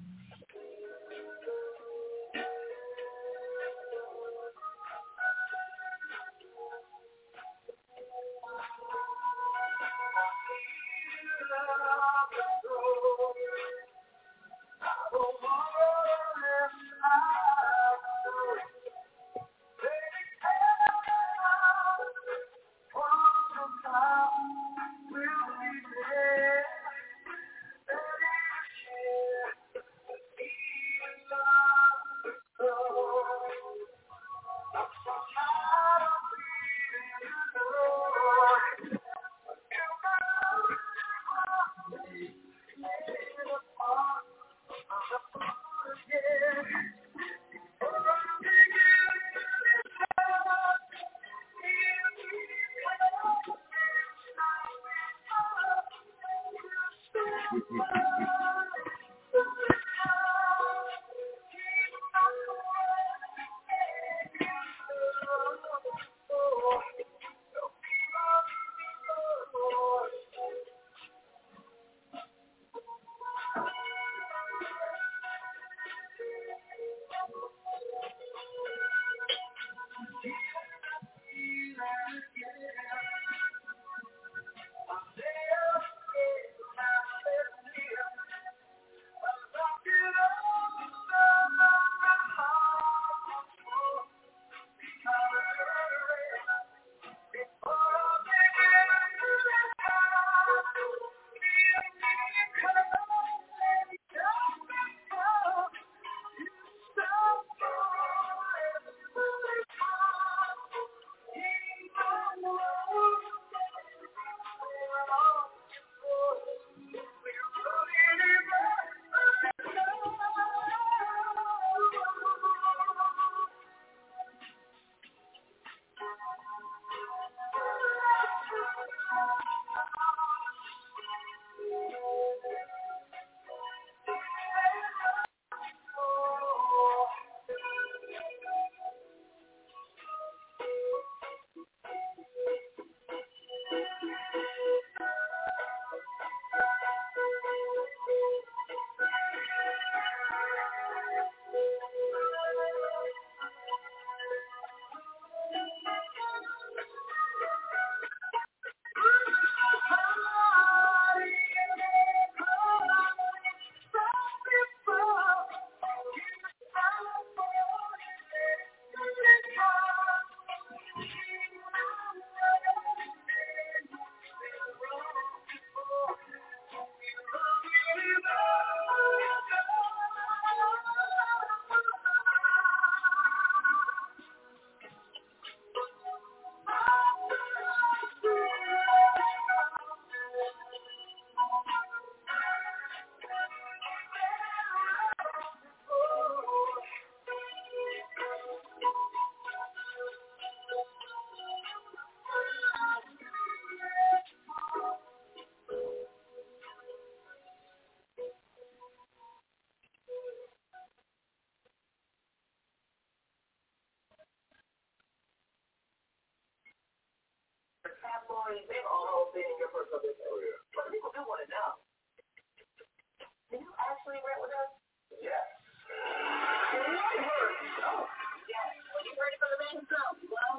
already, they've all been in your personal business. Oh, yeah. But the people do want to know. Can you actually rent with us? Yes. Can you heard? Oh. Yes. When you ready for the man himself? Well,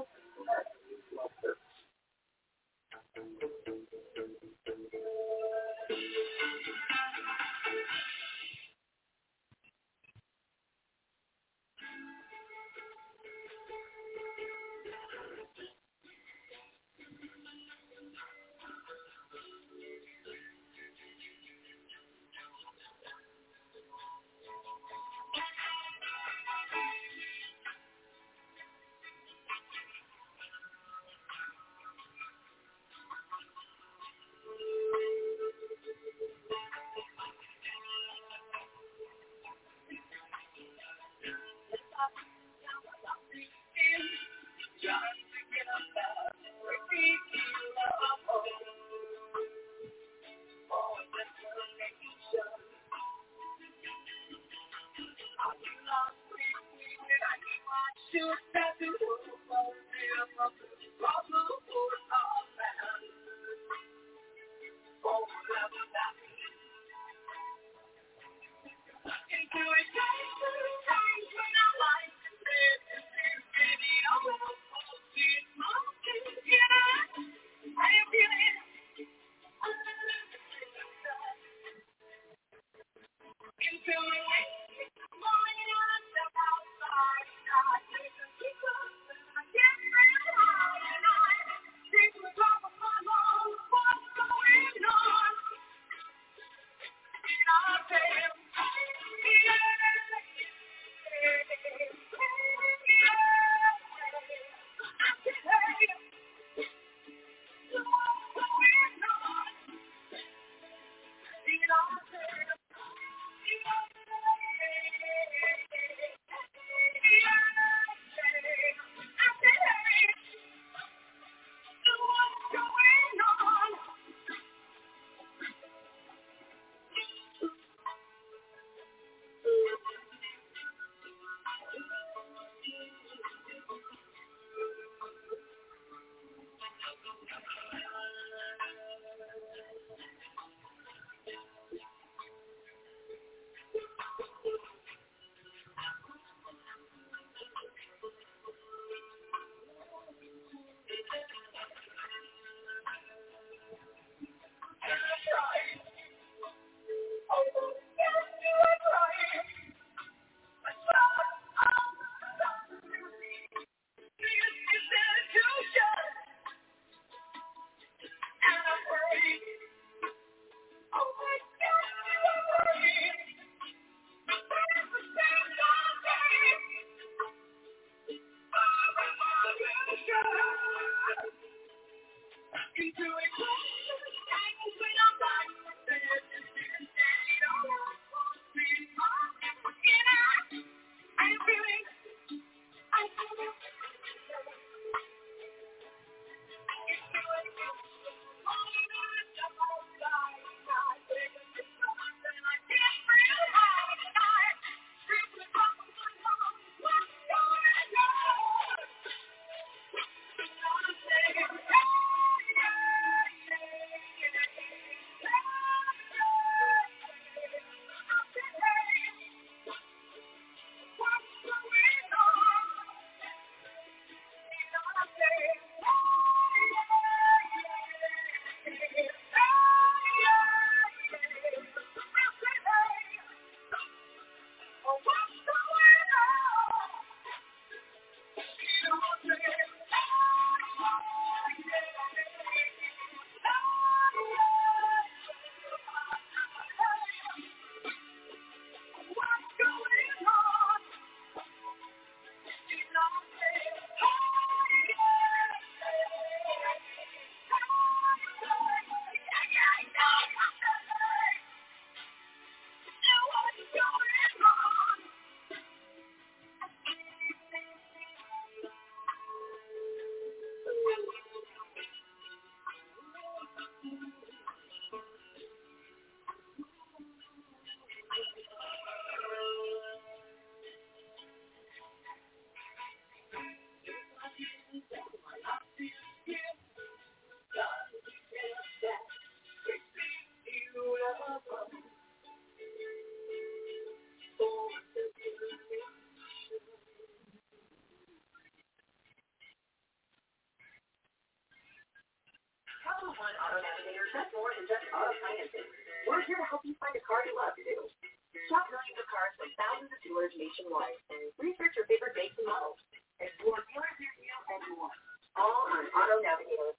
Expect more than just auto financing. We're here to help you find a car you love, too. Shop millions of cars from thousands of dealers nationwide. Research your favorite makes and models. Explore dealers near you and more. All on Auto Navigator.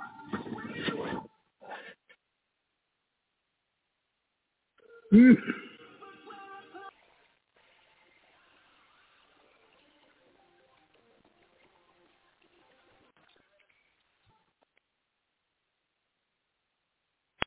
Mm.